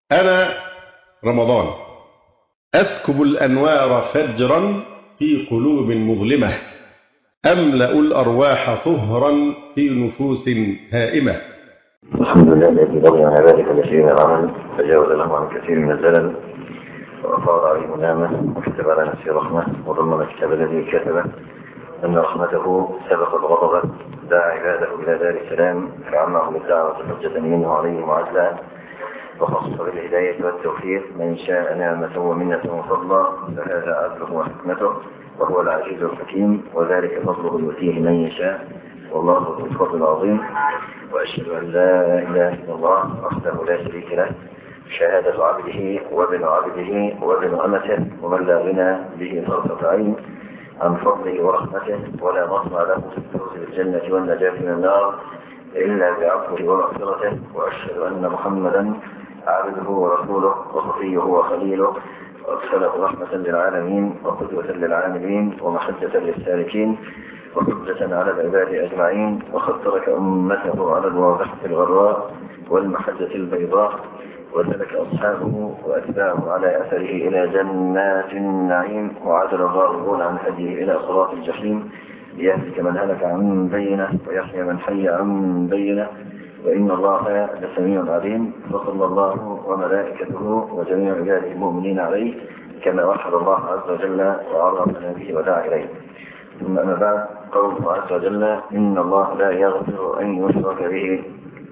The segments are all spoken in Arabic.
أنا رمضان أسكب الأنوار فجرا في قلوب مظلمة، أملأ الأرواح طهرا في نفوس هائمة. الحمد لله الذي بغي عن عباده كثير من العمل فجاوز له عن كثير من الزلل وأفاض عليه منامه وكتب على نفسه رحمه وضمن الكتاب الذي كتبه أن رحمته سبق الغضب دعا عباده إلى دار السلام فعمه بالدعوة حجة منه عليهم وعدلا وخص بالهداية والتوفيق من شاء نعمة ومنة وفضلا فهذا عدله وحكمته وهو العزيز الحكيم وذلك فضله يؤتيه من يشاء والله ذو الفضل العظيم. وأشهد أن لا إله إلا الله وحده لا شريك له شهادة عبده وابن عبده وابن أمته ومن لا غنى به طرفة عين عن فضله ورحمته ولا مطمع له في الفوز بالجنة والنجاة من النار إلا بعفوه ومغفرته. وأشهد أن محمدا عبده ورسوله وصفيه وخليله وأرسله رحمة للعالمين وقدوة للعاملين ومحجة للسالكين وحجة على العباد أجمعين وقد ترك أمته على الواضحة الغراء والمحجة البيضاء وسلك أصحابه وأتباعه على أثره إلى جنات النعيم وعدل الراغبون عن هديه إلى صراط الجحيم ليهلك من هلك عن بينه ويحيى من حي عن بينه وإن الله لسميع عليم. وصلى الله وملائكته وجميع عباده المؤمنين عليه كما وحد الله عز وجل وعرفنا به ودعا إليه. ثم أما بعد قوله عز وجل إن الله لا يغفر أن يشرك به.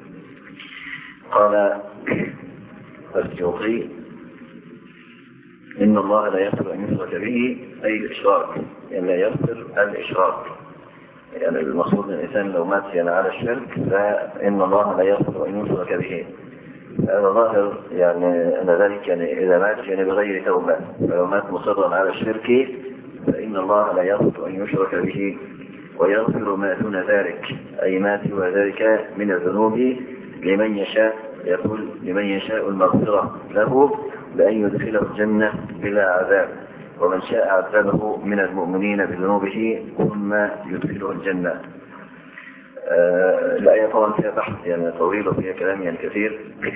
قال السيوطي إن الله لا يغفر أن يشرك به أي الإشراك، يعني لا يغفر الإشراك، يعني المقصود ان الانسان لو مات يعني على الشرك فان الله لا يغفر ان يشرك به. هذا ظاهر يعني ان ذلك يعني اذا مات يعني بغير توبه، فلو مات مصرا على الشرك فان الله لا يغفر ان يشرك به ويغفر ما دون ذلك اي ما سوى ذلك من الذنوب لمن يشاء. يقول لمن يشاء المغفره له بان يدخله الجنه بلا عذاب ومن شاء عذبه من المؤمنين بذنوبه ثم يدخله الجنة. الآية طبعا فيها بحث يعني طويل وفيها كلام يعني كثير،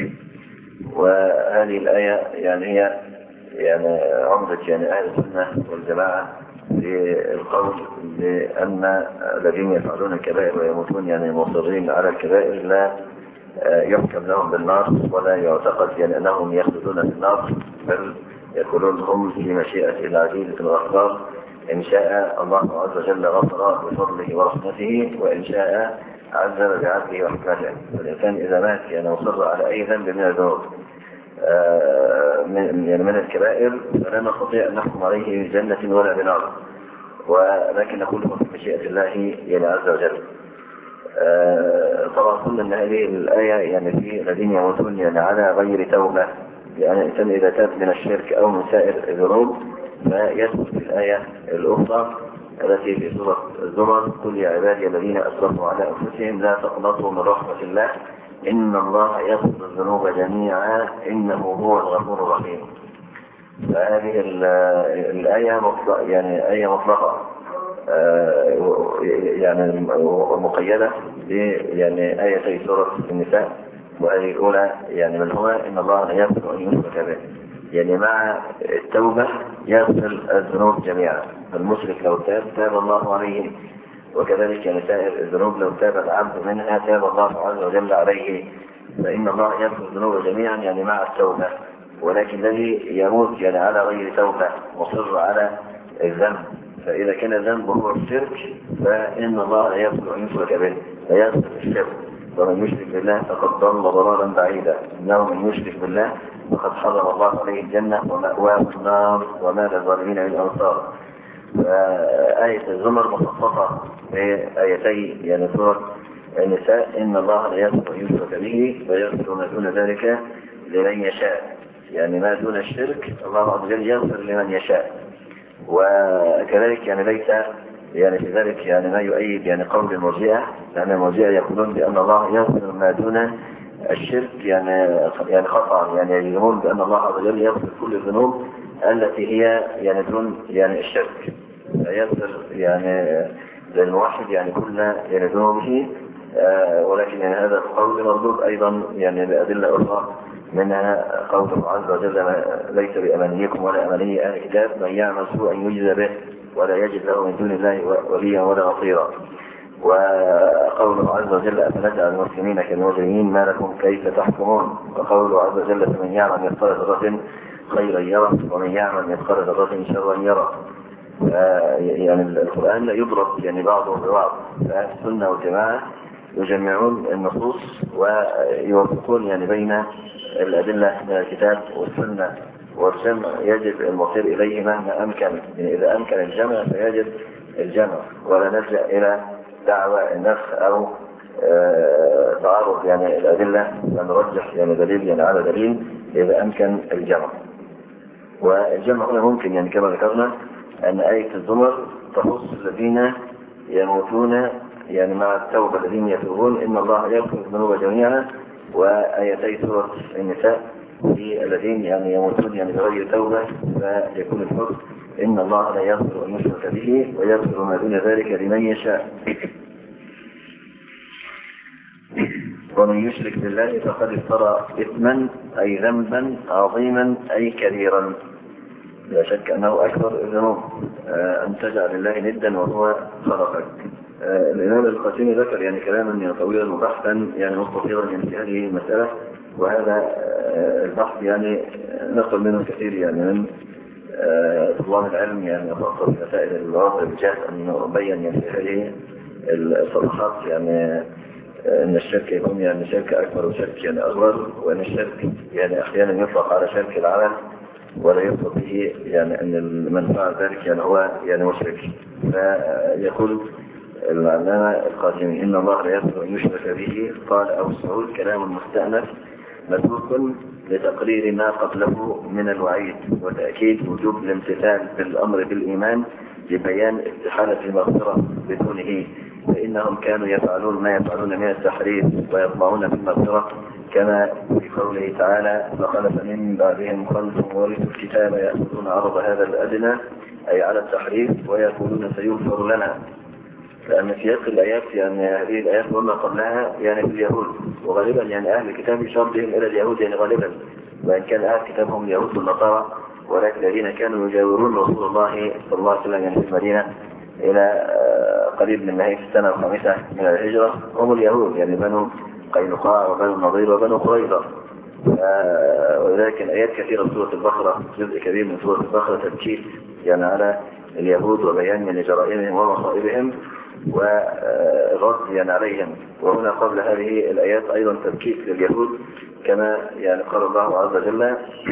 وهذه الآية يعني هي يعني عمدة يعني أهل السنة والجماعة للقول بأن الذين يفعلون الكبائر ويموتون يعني مصرين على الكبائر لا يحكم لهم بالنار ولا يعتقد يعني أنهم يخلدون في النار، بل يقولون هم في مشيئة العزيز الغفار إن شاء الله عز وجل غفر بفضله ورحمته وإن شاء عذب بعدله وحكمته. فالإنسان إذا مات يعني مصر على أي ذنب من الذنوب من الكبائر فلا نستطيع أن نحكم عليه بجنة ولا بنار، ولكن نقول له في مشيئة الله يعني عز وجل. طبعا قلنا أن هذه الآية يعني في الذين يموتون يعني على غير توبة، يعني الإنسان إذا تاب من الشرك أو من سائر الذنوب فيدخل في الآية الأخرى التي في سورة الزمر قل يا عبادي الذين أسرفوا على أنفسهم لا تقنطوا من رحمة الله إن الله يغفر الذنوب جميعا إنه هو الغفور الرحيم. فهذه الآية يعني آية مطلقة يعني مقيدة يعني آية سورة النساء، وهذه الأولى يعني من هو إن الله لا يغفر أن يشرك به، يعني مع التوبة يغفر الذنوب جميعا. فالمشرك لو تاب الله عليه، وكذلك يعني سائر الذنوب لو تاب العبد منها تاب الله عز وجل عليه، فإن الله يغفر الذنوب جميعا يعني مع التوبة. ولكن الذي يموت يعني على غير توبة مصر على الذنب، فإذا كان الذنب هو الشرك فإن الله لا يغفر أن يشرك به، لا يغفر الشرك. ومن يشرك بالله فقد ضل ضلالا بعيدا إنه من يشرك بالله فقد حرم الله عليه الجنة ومأواه النار وما للظالمين من أنصار. فآية الزمر مخصصة بآيتي يعني سورة النساء إن الله لا يغفر أن يشرك به ويغفر ما دون ذلك لمن يشاء، يعني ما دون الشرك الله عز وجل يغفر لمن يشاء. وكذلك يعني ليس يعني في ذلك يعني ما يؤيد يعني قول المرجئة، لأن المرجئة يقولون بأن الله يغفر ما دون الشرك يعني خطأ، يعني يجزمون بأن الله عز وجل يغفر كل الذنوب التي هي يعني دون يعني الشرك، يغفر يعني للموحد يعني كل يعني ذنوبه. ولكن يعني هذا القول مردود أيضا يعني بأدلة أخرى منها قوله عز وجل ليس بأمانيكم ولا أماني أهل الكتاب من يعمل سوءا يجزى به ولا يجد له من دون الله وليا ولا نصيرا. وقوله عز وجل أفنجعل المسلمين كالمجرمين ما لكم كيف تحكمون. وقوله عز وجل فمن يعمل مثقال ذرة خيرا يره ومن يعمل مثقال ذرة شرا يره. يعني القرآن يضرب يعني بعضه ببعض، فأهل السنة والجماعة يجمعون النصوص ويوفقون يعني بين الأدلة من الكتاب والسنة، والجمع يجب المصير إليه مهما أمكن. يعني إذا أمكن الجمع فيجب الجمع، ولا نلجأ إلى دعوى النسخ أو تعارض يعني الأدلة، ونرجح يعني دليل يعني على دليل إذا أمكن الجمع. والجمع هنا ممكن يعني كما ذكرنا أن آية الزمر تخص الذين يموتون يعني مع التوبة، الذين يتوبون إن الله يغفر الذنوب جميعا، وآيتي سورة النساء في الذين يعني يموتون يعني بغير توبة فيكون الحكم إن الله لا يغفر أن يشرك به ويغفر ما دون ذلك لمن يشاء. ومن يشرك بالله فقد افترى إثما أي ذنبا عظيما أي كبيرا، لا شك أنه أكبر الذنوب أن تجعل الله ندا وهو خلقك. الإمام القاسمي ذكر يعني كلاما طويلا وبحثا يعني مستطيلا يعني في هذه المسألة، وهذا البحث يعني نقل منه كثير يعني من طلاب العلم يعني خاصة في مسائل الوراثة بالجهل، أن نبين يعني في هذه الصفحات يعني أن الشرك يكون يعني شرك أكبر وشرك يعني أصغر، وأن الشرك يعني أحيانا يطلق على شرك العمل ولا يطلق به يعني أن من فعل ذلك يعني هو يعني مشرك. فيقول العلامة القاسمي إن الله لا يغفر أن يشرك به. قال أبو سعود كلام مستأنف مسوق لتقرير ما قبله من الوعيد وتأكيد وجوب الامتثال بالأمر بالإيمان لبيان استحالة المغفرة بدونه، فإنهم كانوا يفعلون ما يفعلون من التحريف ويطمعون في المغفرة، كما في قوله تعالى فخلف من بعدهم خلف ورثوا الكتاب يأخذون عرض هذا الأدنى أي على التحريف ويقولون سيغفر لنا. لأن سياق الآيات يعني هذه الآيات وما قبلها يعني في اليهود، وغالبا يعني أهل الكتاب يشار بهم إلى اليهود يعني غالبا، وإن كان أهل الكتاب هم اليهود والنصارى، ولكن الذين كانوا يجاورون رسول الله صلى الله عليه وسلم يعني في المدينة إلى قريب من نهاية السنة الخامسة من الهجرة هم اليهود، يعني بنو قينقاع وبنو النضير وبنو قريظة. ولذلك الآيات كثيرة من سورة البقرة، جزء كبير من سورة البقرة تبكيت يعني على اليهود وبيان من جرائمهم ومصائبهم ورد يعني عليهم. وهنا قبل هذه الآيات أيضا تبكيت لليهود، كما يعني قال الله عز وجل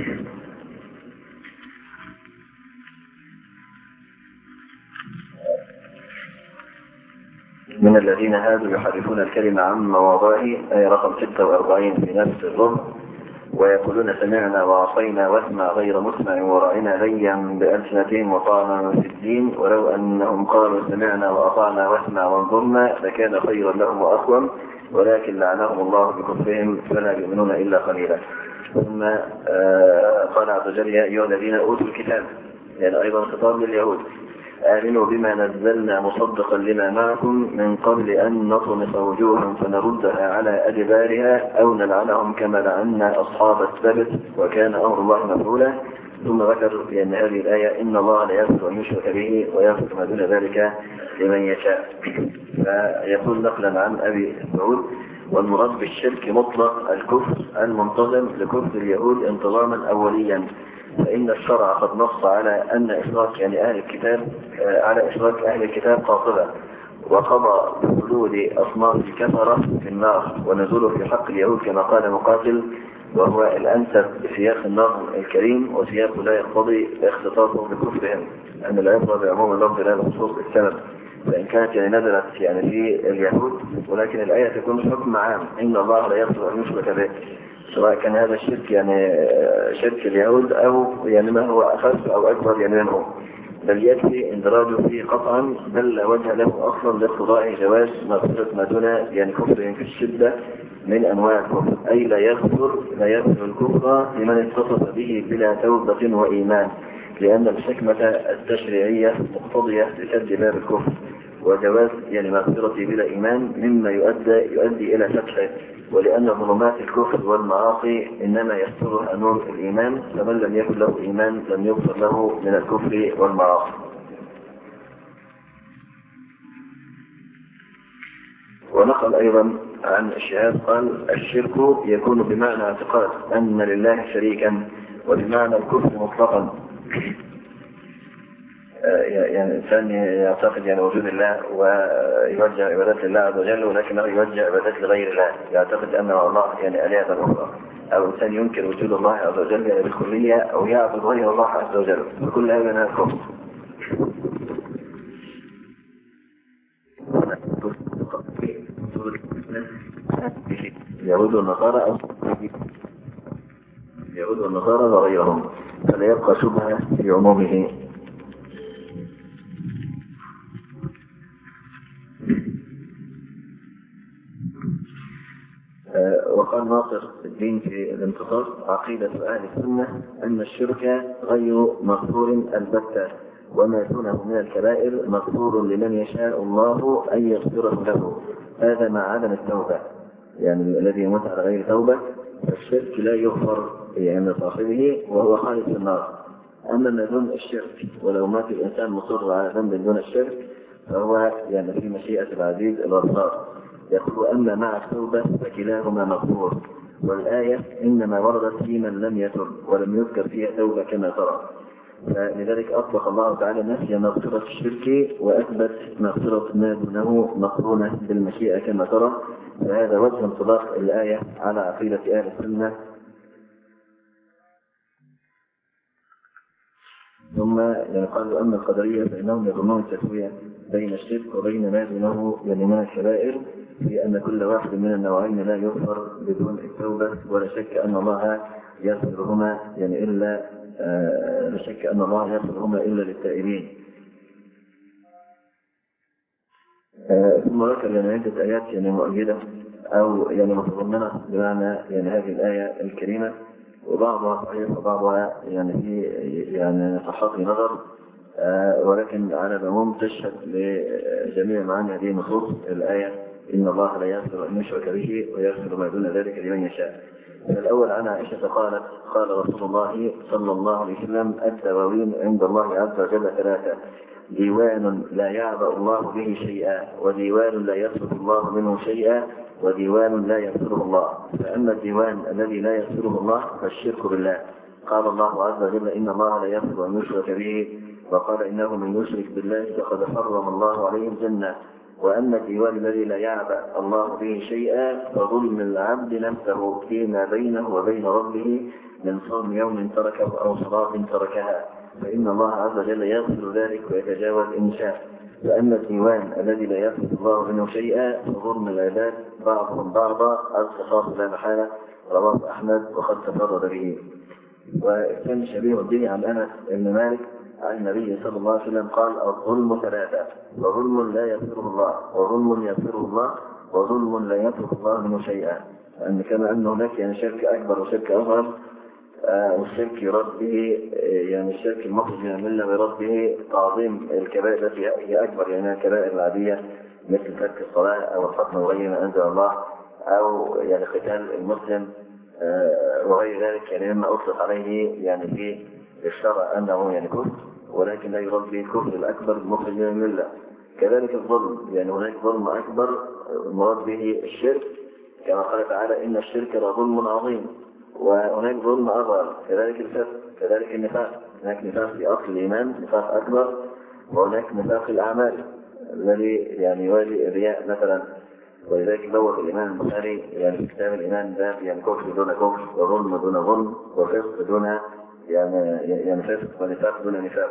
من الذين هادوا يحرفون الكلمة عن مواضعه، آية رقم 46 في نفس الرب، ويقولون سمعنا وعصينا واسمع غير مسمع وراعنا ليا بألسنتهم وطعنا في الدين، ولو أنهم قالوا سمعنا وأطعنا واسمع وانظرنا لكان خيرا لهم وأقوم ولكن لعنهم الله بكفرهم فلا يؤمنون إلا قليلا. ثم قال عز وجل يا أيها الذين أوتوا الكتاب، يعني أيضا خطاب لليهود، آمنوا بما نزلنا مصدقا لما معكم من قبل أن نطمس وجوههم فنردها على أدبارها أو نلعنهم كما لعنا أصحاب السبت وكان أمر الله مفعولا. ثم ذكر بأن هذه الآية إن الله لا يغفر أن يشرك به ويغفر ما دون ذلك لمن يشاء. فيقول نقلا عن أبي سعود والمراد بالشرك مطلق الكفر المنتظم لكفر اليهود انتظاما أوليا، فإن الشرع قد نص على أن إشراك يعني أهل الكتاب على إشراك أهل الكتاب قاطبة، وقضى بخلود أصناف الكفرة في النار ونزوله في حق اليهود كما قال مقاتل، وهو الأنسب بسياق النظم الكريم وسياق لا يقتضي اختصاصه بكفرهم، أن العبرة بعموم اللفظ لا بخصوص السبب، فإن كانت يعني نزلت يعني في اليهود ولكن الآية تكون حكم عام إن الله لا يغفر أن يشرك به، سواء كان هذا الشرك يعني شرك اليهود أو يعني ما هو أخف أو أكبر يعني منه، بل يكفي اندراجه فيه قطعا، بل لا وجه له أصلا لاقتضاء جواز مغفرة ما دون يعني كفرهم في الشدة من أنواع الكفر، أي لا يغفر الكفر لمن اتصف به بلا توبة وإيمان، لأن الحكمة التشريعية مقتضية لسد باب الكفر، وجواز يعني مغفرته بلا إيمان مما يؤدي إلى فتحه، ولأن ظلمات الكفر والمعاصي إنما يسترها نور الإيمان، فمن لم يكن له إيمان لم يغفر له من الكفر والمعاصي. ونقل أيضا عن الشهاب قال: الشرك يكون بمعنى اعتقاد أن لله شريكا، وبمعنى الكفر مطلقا، يعني الإنسان يعتقد يعني وجود الله ويوجه عبادات لله عز وجل، ولكنه يوجه عبادات لغير الله، يعتقد أن الله يعني آلهة أخرى، أو إنسان ينكر وجود الله عز وجل يعني بالكلية، أو يعبد غير الله عز وجل، وكل هذا من الكفر. يهود والنصارى وغيرهم، فلا يبقى شبهة في عمومه. وقال ناصر الدين في الانتصار: عقيدة أهل السنة أن الشرك غير مغفور البتة، وما دونه من الكبائر مغفور لمن يشاء الله أن يغفره له، هذا مع عدم التوبة، يعني الذي يموت على غير توبة الشرك لا يغفر يعني صاحبه وهو خالد في النار. أما ما دون الشرك ولو مات الإنسان مصر على ذنب دون الشرك فهو يعني في مشيئة العزيز الغفار. يقول: أما مع التوبة فكلاهما مغفور، والآية إنما وردت في من لم يتب ولم يذكر فيها توبة كما ترى، فلذلك أطلق الله تعالى نفي مغفرة الشرك وأثبت مغفرة ما دونه مقرونة بالمشيئة كما ترى، فهذا وجه انطلاق الآية على عقيدة أهل السنة. ثم قالوا: أما القدرية فإنهم يظنون التسوية بين الشرك وبين ما دونه من الكبائر، في أن كل واحد من النوعين لا يغفر بدون التوبة، ولا شك أن الله يغفرهما إلا للتائبين. ثم ذكر عدة آيات مؤيدة أو متضمنة بمعنى هذه الآية الكريمة، وبعضها صحيح وبعضها في صحة نظر، ولكن على العموم تشهد لجميع معاني هذه النصوص الآية: إن الله لا يغفر أن يشرك به ويغفر ما دون ذلك لمن يشاء. الأول عن عائشة قالت: قال رسول الله صلى الله عليه وسلم: الدواوين عند الله عز وجل ثلاثة: ديوان لا يعبأ الله به شيئا، وديوان لا يصرف الله منه شيئا، وديوان لا يغفره الله. فأما الديوان الذي لا يغفره الله فالشرك بالله، قال الله عز وجل: إن الله لا يغفر أن يشرك به، وقال: إنه من يشرك بالله فقد حرم الله عليه الجنة. وأما الديوان الذي لا يعبأ الله به شيئا فظلم العبد نفسه فيما بينه وبين ربه من صوم يوم تركه أو صلاة تركها، فإن الله عز وجل يغفر ذلك ويتجاوز إن شاء. وأما الديوان الذي لا يغفر الله منه شيئا فظلم العباد بعضهم بعضا القصاص لا محالة، رواه أحمد وقد تفرد به. وكان شبيه به عن أنس بن مالك عن النبي صلى الله عليه وسلم قال: الظلم ثلاثة: وظلم لا يغفره الله، وظلم يغفره الله، وظلم لا يترك الله منه شيئا. يعني كما أن هناك شرك أكبر وشرك أصغر، والشرك يراد به الشرك المخرج من الملة ويراد به تعظيم الكبائر التي هي أكبر الكبائر العادية مثل ترك الصلاة أو الحكم غير ما أنزل الله، أو قتال المسلم وغير ذلك مما أطلق عليه في الشرع أنه كفر، ولكن لا يراد به الكفر الأكبر المخرج من الملة. كذلك الظلم، هناك ظلم أكبر مراد به الشرك كما قال تعالى: إن الشرك لظلم عظيم. وهناك ظلم أصغر كذلك الفسق، كذلك النفاق، هناك نفاق في أصل الإيمان نفاق أكبر، وهناك نفاق الأعمال الذي يوالي الرياء مثلا. ولذلك بوّب الإمام البخاري في كتاب الإيمان باب كفر دون كفر، وظلم دون ظلم، وفسق دون فسق، ونفاق دون نفاق.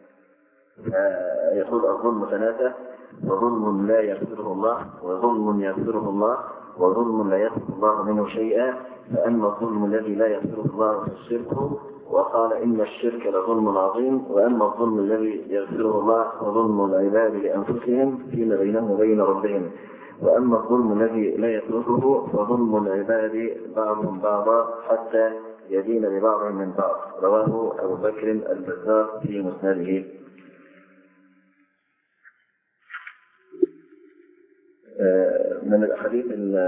يقول: الظلم ثلاثة: وظلم لا يغفره الله، وظلم يغفره الله، وظلم لا يغفر الله منه شيئا. فأما الظلم الذي لا يغفره الله فالشرك، وقال: إن الشرك لظلم عظيم. وأما الظلم الذي يغفره الله فظلم العباد لأنفسهم فيما بينهم وبين ربهم. وأما الظلم الذي لا يتركه فظلم العباد بعضهم بعضا حتى يدين لبعضهم من بعض، رواه أبو بكر البزار في مسنده. من الأحاديث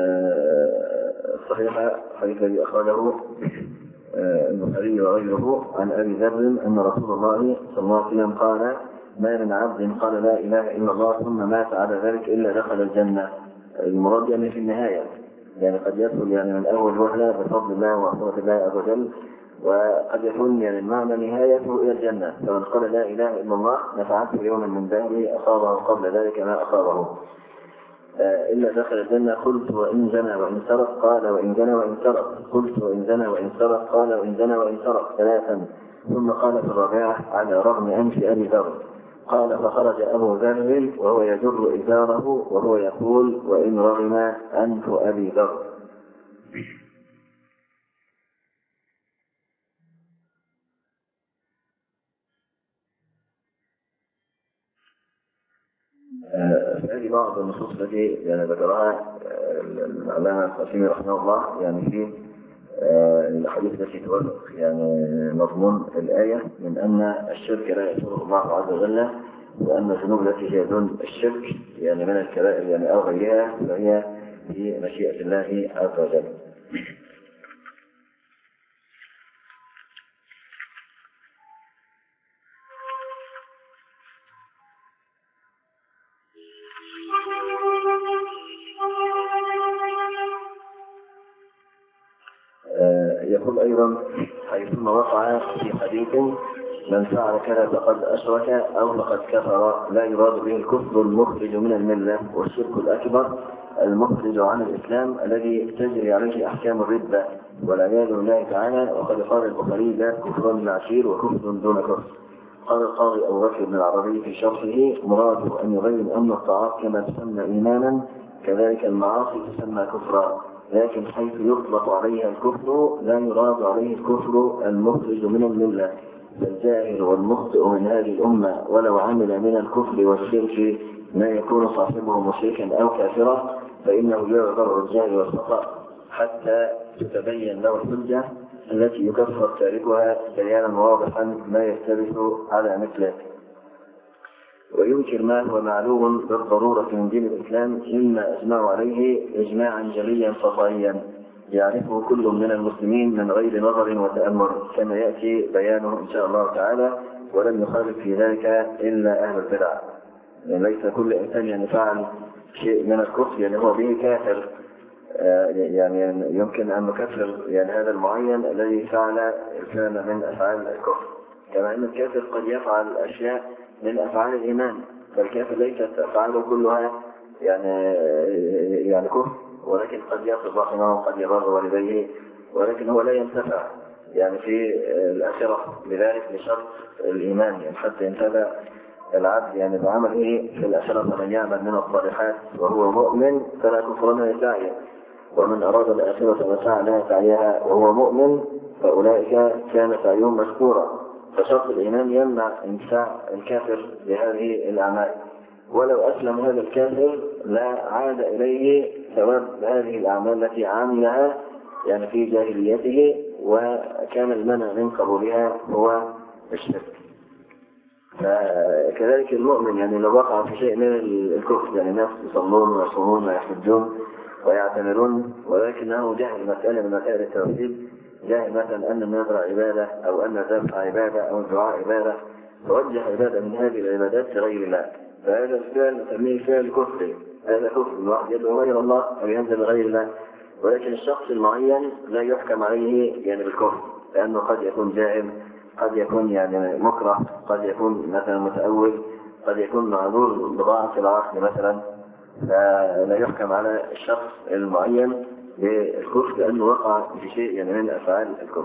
الصحيحة حديث الذي أخرجه البخاري وغيره عن أبي ذر أن رسول الله صلى الله عليه وسلم قال: ما من عبد قال لا إله إلا الله ثم مات على ذلك إلا دخل الجنة. المراد يعني في النهاية، يعني قد يدخل يعني من أول وهلة بفضل الله وعطوة الله عز وجل، وقد يكون يعني المعنى نهايته إلى الجنة. فمن قال لا إله إلا الله نفعته يوما من دهره أصابه قبل ذلك ما أصابه إلا دخل الجنة. قلت وإن زنى وإن سرق؟ قال وإن زنى وإن سرق. قلت وإن زنى وإن سرق؟ قال وإن زنى وإن سرق 3. ثم قال في الرابعة: على رغم أنف أبي ذر. قال فخرج أبو ذر وهو يجر إزاره وهو يقول: وإن رغم أنف أبي ذر. هذه بعض النصوص التي يعني ذكرها العلامة القاسمي رحمه الله يعني في الحديث التي توافق يعني مضمون الآية من أن الشرك لا يغفره الله عز وجل، وأن الذنوب التي هي دون الشرك يعني من الكبائر يعني أو غيرها فهي في مشيئة الله عز وجل. يقول أيضا: حيثما وقع في حديث من فعل كذا فقد أشرك أو فقد كفر، لا يراد به الكفر المخرج من الملة، والشرك الأكبر المخرج عن الإسلام الذي تجري عليه أحكام الردة والعياذ بالله تعالى. وقد قال البخاري: لا كفر من عشير وكفر دون كفر. قال القاضي أبو بكر بن العربي في شرحه: مراده أن يبين أن الطاعات كما تسمى إيمانا كذلك المعاصي تسمى كفرا، لكن حيث يطلق عليها الكفر لا يراد عليه الكفر المخرج من الملة. فالجاهل والمخطئ من هذه الأمة ولو عمل من الكفر والشرك ما يكون صاحبه مشركا أو كافرا فإنه يعذر الجاهل والخطأ حتى تتبين له الحجة التي يكفر تاركها بيانا واضحا ما يختلف على مثله، وينكر ما هو معلوم بالضرورة من دين الإسلام مما أجمع عليه إجماعا جليا سطحيا يعرفه كل من المسلمين من غير نظر وتأمل كما يأتي بيانه إن شاء الله تعالى. ولم يخالف في ذلك إلا أهل البدع، يعني ليس كل إنسان يعني فعل شيء من الكفر يعني هو به كافر، يعني يمكن أن نكفر يعني هذا المعين الذي فعل كان من أفعال الكفر، كما أن الكافر قد يفعل أشياء من أفعال الإيمان، فالكافر ليست أفعاله كلها يعني كفر، ولكن قد يصل رحمه وقد يبر والديه، ولكن هو لا ينتفع يعني في الآخرة بذلك لشرط الإيمان، يعني حتى ينتفع العبد يعني بعمله في الآخرة. من يعمل من الصالحات وهو مؤمن فلا كفران لسعيه، ومن أراد الآخرة وسعى لها سعيها وهو مؤمن فأولئك كان سعيهم مشكورا. فشرط الإيمان يمنع انتفاع الكافر بهذه الأعمال، ولو أسلم هذا الكافر لا عاد إليه ثواب هذه الأعمال التي عملها يعني في جاهليته، وكان المنع من قبولها هو الشرك. فكذلك المؤمن يعني لو وقع في شيء من الكفر، يعني الناس يصلون ويصومون ويحجون ويعتمرون ولكنه جهل مسألة من مسائل التوحيد، جاهل مثلا أن النذر عبادة أو أن الذبح عبادة أو الدعاء عبادة، فوجه عبادة من هذه العبادات لغير الله، فهذا الفعل نسميه فعل كفري، هذا كفر الواحد يدعو غير الله أو ينزل غير الله. ولكن الشخص المعين لا يحكم عليه يعني بالكفر، لأنه قد يكون جاهل، قد يكون يعني مكره، قد يكون مثلا متأول، قد يكون معذور بضاعة العقل مثلا، فلا يحكم على الشخص المعين بالكفر لأنه وقع في شيء يعني من أفعال الكفر.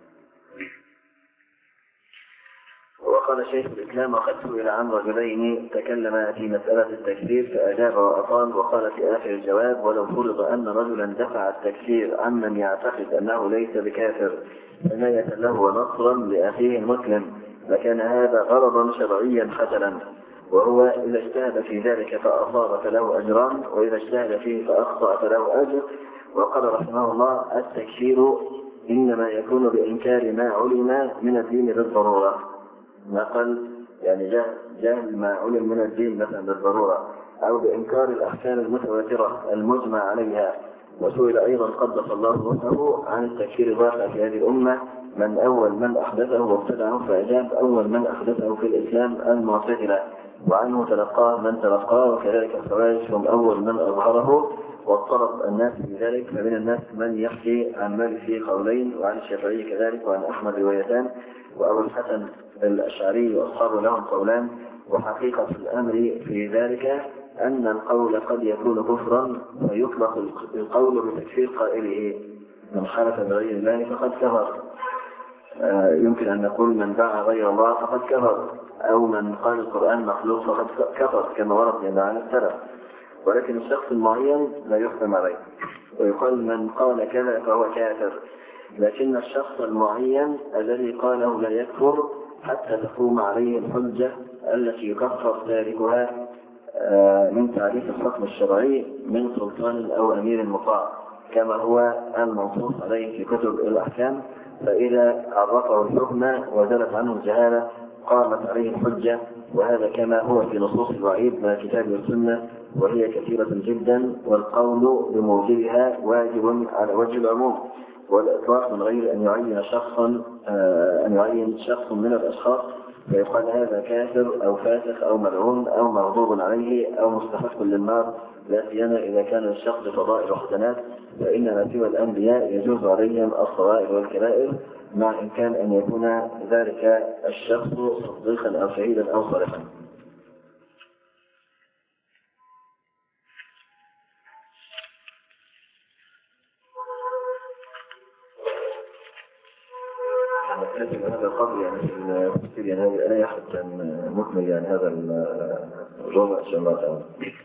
وقال شيخ الإسلام: وقد سئل عن رجلين تكلما في مسألة التكفير فأجاب وأطال، وقال في آخر الجواب: ولو فرض أن رجلا دفع التكفير عمن يعتقد أنه ليس بكافر حماية له ونصرا لأخيه المسلم لكان هذا غرضا شرعيا حسنا، وهو إذا اجتهد في ذلك فأصاب فله أجران، وإذا اجتهد فيه فأخطأ فله أجر. وقال رحمه الله: التكفير إنما يكون بإنكار ما علم من الدين بالضرورة. نقل يعني جهل ما علم من الدين مثلا بالضرورة، أو بإنكار الأحكام المتواترة المجمع عليها. وسئل أيضا قدس الله روحه عن التكفير الواقع في هذه الأمة من أول من أحدثه وابتدعه، فأجاب أول من أحدثه في الإسلام المعتزلة، وعنه تلقاه من تلقاه، وكذلك الخوارج هم أول من أظهره، واضطرب الناس في ذلك، فمن الناس من يحكي عن مالك فيه قولين، وعن الشافعي كذلك، وعن أحمد روايتان، وأبو الحسن الأشعري وأصحابه لهم قولان. وحقيقة الأمر في ذلك أن القول قد يكون كفرا، ويطلق القول بتكفير قائله، من حلف بغير الله فقد كفر. يمكن أن نقول من باع غير الله فقد كفر، أو من قال القرآن مخلوق فقد كفر كما ورد عن السلف. ولكن الشخص المعين لا يحكم عليه، ويقال من قال كذا فهو كافر. لكن الشخص المعين الذي قاله لا يكفر حتى تقوم عليه الحجة التي يكفر تاركها من تعريف الحكم الشرعي من سلطان أو أمير مطاع، كما هو المنصوص عليه في كتب الأحكام. فإذا عرفه الحكم وزلت عنه الجهالة قامت عليه الحجة، وهذا كما هو في نصوص الوعيد من الكتاب والسنة، وهي كثيرة جدا، والقول بموجبها واجب على وجه العموم والإطلاق، من غير أن يعين شخص من الأشخاص فيقال هذا كافر أو فاسق أو ملعون أو مغضوب عليه أو مستحق للنار، لا سيما إذا كان الشخص فضائل وحسنات، فإنما سوى الأنبياء يجوز عليهم الصغائر والكبائر، مع إمكان أن يكون ذلك الشخص صديقا أو شهيدا أو صالحا. هذا القبل يعني في التفسير يعني هذه الآية حتى مكمل يعني هذا الربع إن شاء الله تعالى.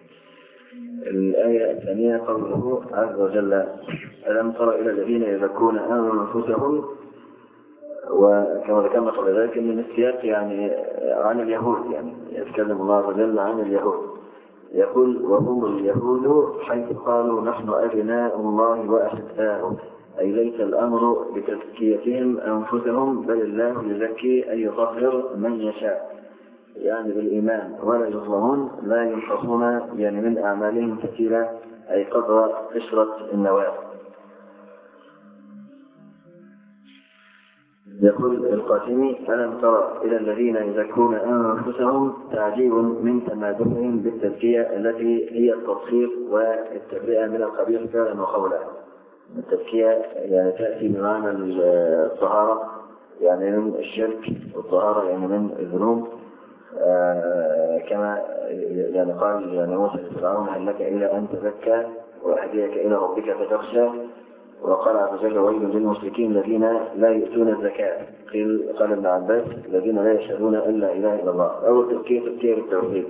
الآية الثانية قوله عز وجل: ألم تر إلى الذين يزكون أنفسهم. وكما ذكرنا قبل ذلك من السياق يعني عن اليهود، يعني يتكلم الله عز وجل عن اليهود، يقول: وهم اليهود حيث قالوا نحن أبناء الله وأحباؤه، أي ليس الأمر بتزكيتهم أنفسهم، بل الله يزكي أي يطهر من يشاء يعني بالإيمان، ولا يظلمون، لا ينقصون يعني من أعمالهم كثيرة، أي قدر قشرة النواة. يقول القاسمي: ألم تر إلى الذين يزكون أنفسهم، تعجيب من تمادحهم بالتزكية التي هي التطهير والتبرئة من الخبيث فعلا وقولا. التزكية يعني تأتي بمعنى الطهارة يعني من الشرك، والطهارة يعني من الذنوب، كما يعني قال يعني موسى لفرعون: هل لك إلا أن تزكى وأهديك إلى ربك فتخشى. وقال عز وجل: ويل للمشركين الذين لا يؤتون الزكاة. قال ابن عباس: الذين لا يشهدون أن لا إله إلا الله، أو تزكية بالتوحيد.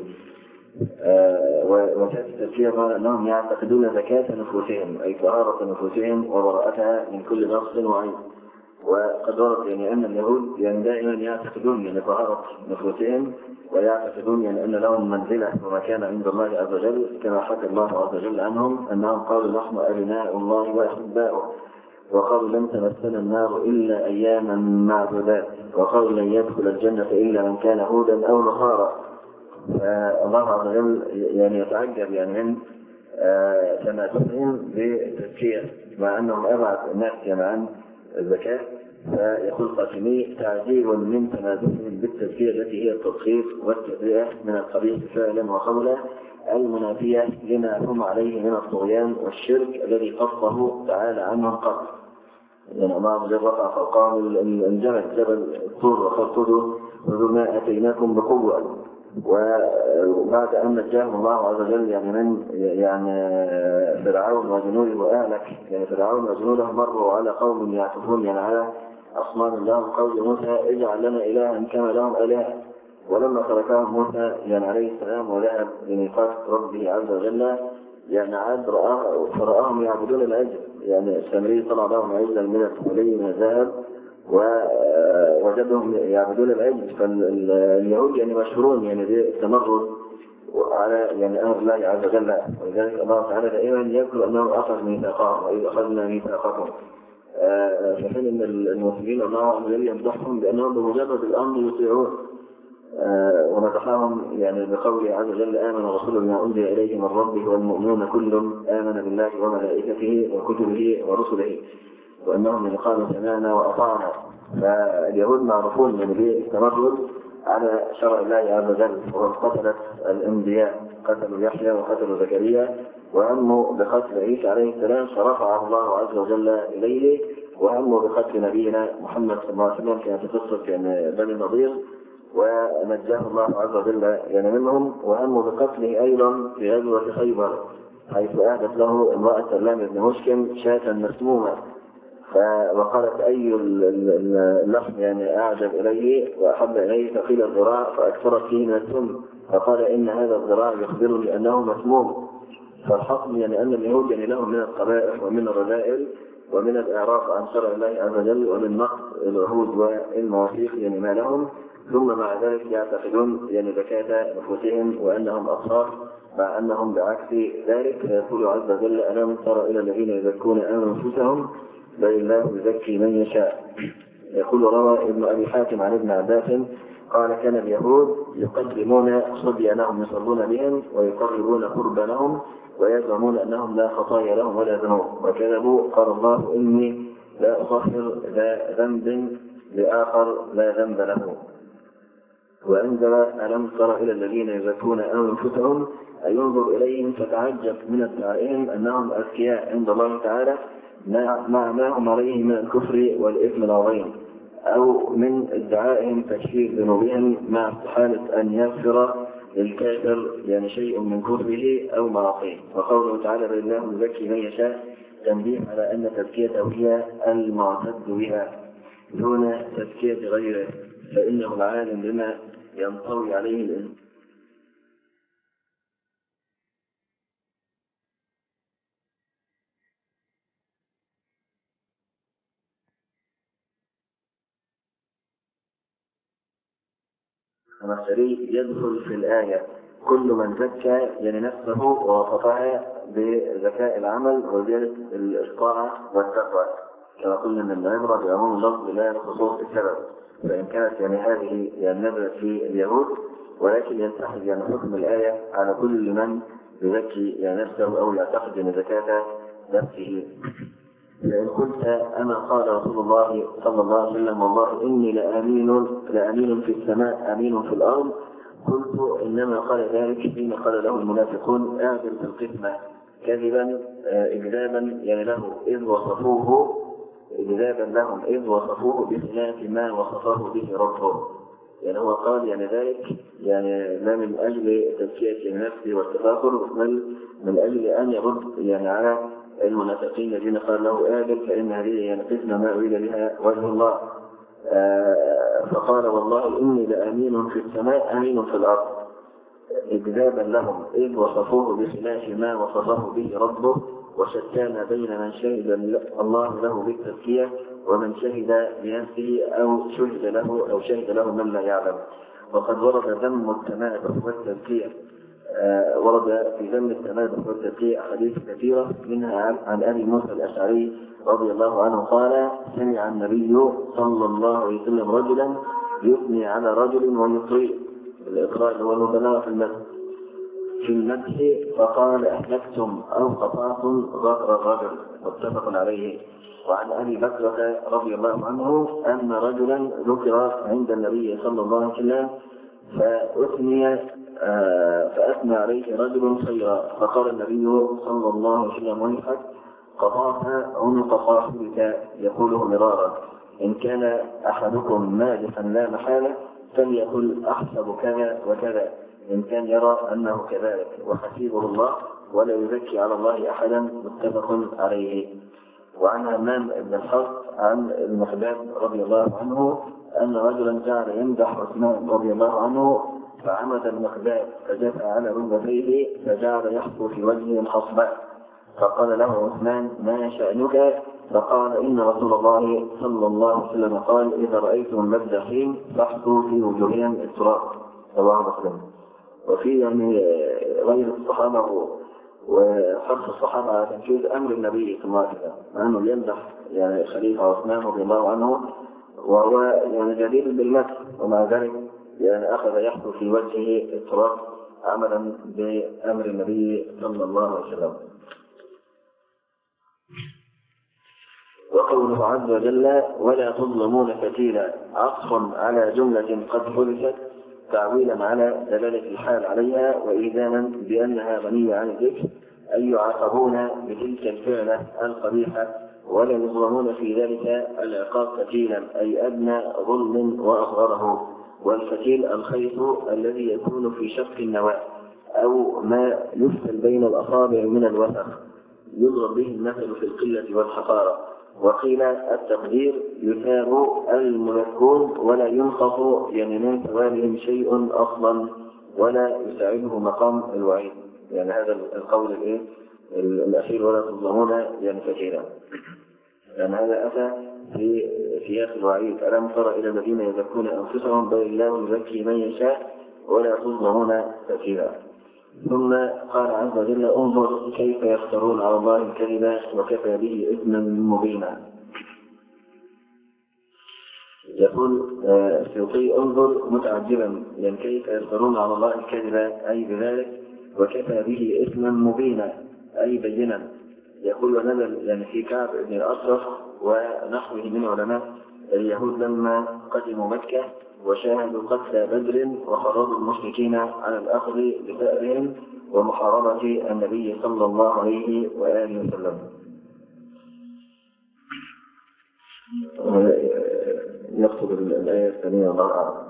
وتأتي التزكية قال أنهم يعتقدون زكاة نفوسهم، أي طهارة نفوسهم وبراءتها من كل نقص وعيب. وقد ورد يعني أن اليهود يعني دائما يعتقدون يعني طهارة نفوسهم، ويعتقدون يعني أن لهم منزلة ومكانة عند الله عز وجل، كما حكى الله عز وجل عنهم أنهم قالوا نحن أبناء الله وأحباؤه، وقالوا لن تمسنا النار إلا أياما معدودات، وقالوا لن يدخل الجنة إلا من كان هودا أو نصارى. فالله عز وجل يعني يتعجب يعني من تماسكهم بالتزكية، مع أنهم أبعد الناس يعني عن الزكاة. فيقول قاسمي: تعجيب من تمازحهم بالتزكية التي هي التطهير والتبرئة من الخبيث فعلا وقولا، المنافية لما هم عليه من الطغيان والشرك الذي قصه تعالى عنهم قبل. يعني الله عز وجل رفع فوقهم الجبل، جبل الطور، وخذوا ما آتيناكم بقوة. وبعد أن نجاهم الله عز وجل يعني من فرعون وجنوده وأهلك، يعني فرعون وجنوده مروا على قوم يعتفون يعني على أصنام لهم، قول موسى: اجعل لنا إلها كما لهم آلهة. ولما تركهم موسى يعني عليه السلام وذهب لميقات ربه عز وجل يعني عاد فرآهم يعبدون العجل، يعني السامري طلع لهم عجلا من الحلي من الذهب ووجدهم يعبدون العجل. فاليهود يعني مشهورون يعني بالتمرد على يعني أمر الله عز وجل، ولذلك الله تعالى دائما يذكر أنهم أخذ ميثاقهم وإذ أخذنا ميثاقكم، في حين أن المسلمين الله عز وجل يمدحهم بأنهم بمجرد الأمر يطيعون، ونصحهم يعني بقوله عز وجل: آمن الرسول بما أنزل إليه من ربه والمؤمنون كل آمن بالله وملائكته وكتبه ورسله وأنهم من قالوا سمعنا وأطعنا. فاليهود معروفون من بالتمرد على شرع الله عز وجل، وهم قتلت الأنبياء، قتلوا يحيى وقتلوا زكريا، وهموا بقتل عيسى عليه السلام فرفعه الله عز وجل إليه، وهموا بقتل نبينا محمد صلى الله عليه وسلم كما في قصة بني النضير ونجاه الله عز وجل يعني منهم، وهموا بقتله أيضا في غزوة خيبر حيث أهدت له امرأة سلام بن مشكم شاة مسمومة، وقالت أي اللحم يعني أعجب إليه وأحب إليه، فقيل الذراع فأكثرت فيه من السم، فقال إن هذا الذراع يخبرني أنه مسموم. فالحصل يعني أن اليهود يعني لهم من القبائح ومن الرذائل ومن الإعراض عن شرع الله عز وجل ومن نقض العهود والمواثيق يعني ما لهم، ثم مع ذلك يعتقدون يعني زكاة نفوسهم وأنهم أطهار، مع أنهم بعكس ذلك. يقول عز وجل: ألم تر إلى الذين يزكون أنفسهم بل الله يزكي من يشاء. يقول: روى ابن أبي حاتم عن ابن عباس قال: كان اليهود يقدمون صبيانهم يصلون بهم ويقربون قربانهم ويزعمون أنهم لا خطايا لهم ولا ذنوب، وكذبوا. قال الله: إني لا أغفر ذا ذنب لآخر لا ذنب له. وأنزل: ألم تر إلى الذين يزكون أنفسهم، أي ينظر إليهم فتعجب من ادعائهم أنهم أذكياء عند الله تعالى مع ما هم عليه من الكفر والإثم العظيم، أو من ادعائهم تكفير ذنوبهم مع استحالة أن يغفر للكافر يعني شيء من كفره أو معصيه. وقوله تعالى: بالله يزكي من يشاء، تنبيه على أن تزكيته هي المعتد بها دون تزكية غيره، فإنه العالم بما ينطوي عليه الإنسان. المشتري يدخل في الآية كل من زكى يعني نفسه ووصفها بذكاء العمل وزيادة الطاعة والتقوى، كما قلنا من العبرة بعموم اللفظ لا بخصوص السبب. فإن كانت يعني هذه يعني نزلت في اليهود، ولكن ينسحب يعني حكم الآية على كل من يزكي يعني نفسه أو يعتقد أن زكاة نفسه. لأن قلت: أما قال رسول الله صلى الله عليه وسلم: والله إني لأمين في السماء أمين في الأرض، قلت: إنما قال ذلك حين قال له المنافقون: اعدل في القسمة، كذبا إكذابا يعني له إذ وصفوه إكذابا لهم إذ وصفوه بخلاف ما وصفه به ربه. يعني هو قال يعني ذلك يعني لا من أجل تزكية النفس والتفاخر، بل من أجل أن يرد يعني على المنافقين الذين قال له: آدل، فإن هذه يعني قسمة ما أريد بها وجه الله. فقال: والله إني لأمين في السماء أمين في الأرض، إكذابا لهم إذ وصفوه بخلاف ما وصفه به ربه، وشتان بين من شهد الله له بالتزكية ومن شهد بنفسه أو شهد له من لا يعلم. وقد ورد ذم التمادح والتزكية، ورد في ذم التمادح والتزكية أحاديث كثيرة، منها عن أبي موسى الأشعري رضي الله عنه قال: سمع النبي صلى الله عليه وسلم رجلا يثني على رجل ويطيء، الإطراء هو المبالغة في المدح، فقال: أهلكتم أو قطعتم ظهر الرجل، متفق عليه. وعن أبي بكر رضي الله عنه أن رجلا ذكر عند النبي صلى الله عليه وسلم فأثنى عليه رجل خيرا، فقال النبي صلى الله عليه وسلم: ويحك، قطعت عنق صاحبك، يقوله مرارا: إن كان أحدكم مادحا لا محالة فليقل أحسب كذا وكذا، إن كان يرى أنه كذلك، وحسيبه الله ولا يزكي على الله أحدا، متفق عليه. وعن همام بن الحص عن المقداد رضي الله عنه أن رجلا جعل يمدح عثمان رضي الله عنه، فعمد المقداد فجاء على ركبتيه فجعل يحفو في وجهه الحصباء، فقال له عثمان: ما شأنك؟ فقال: إن رسول الله صلى الله عليه وسلم قال: إذا رأيتم المدحين فاحفوا في وجوههم التراب، رواه مسلم. وفي يعني غير الصحابة وحرص الصحابة على تنفيذ أمر النبي صلى الله عليه وسلم، مع أنه يمدح يعني خليفة عثمان رضي الله عنه وهو يعني جدير بالمدح، ومع ذلك يعني أخذ يحثو في وجهه التراب عملا بأمر النبي صلى الله عليه وسلم. وقوله عز وجل ولا تظلمون فتيلا عطف على جملة قد حدثت تعويلا على دلالة الحال عليها وإيذانا بأنها غنية عن الذكر أي يعاقبون بتلك الفعلة القبيحة ولا يظلمون في ذلك العقاب فتيلا أي أدنى ظلم وأصغره. والفتيل الخيط الذي يكون في شق النواة أو ما يفصل بين الأصابع من الوسخ يضرب به المثل في القلة والحقارة. وقيل التقدير يثاب الملكون ولا ينقص يعني من ثوابهم شيء أصلا ولا يساعده مقام الوعيد. يعني هذا القول الأخير ولا تظلمون يعني فتيلا، لأن هذا أتى في سياق الوعيد ألم تر إلى الذين يزكون أنفسهم بل الله يزكي من يشاء ولا تظلمون فتيلا. ثم قال عز وجل انظر كيف يفترون على الله الكذب وكفى به إثما مبينا. يقول السيوطي انظر متعجبا يعني كيف يفترون على الله الكذب أي بذلك وكفى به إثما مبينا أي بينا. يقول ونزل يعني في كعب بن الأشرف ونحوه من علماء اليهود لما قدموا مكة وشاهدوا قتل بدر وخرجوا المشركين على الأخذ بثأرهم ومحاربة النبي صلى الله عليه وآله وسلم. يكتب الآية الثانية الله أعلم.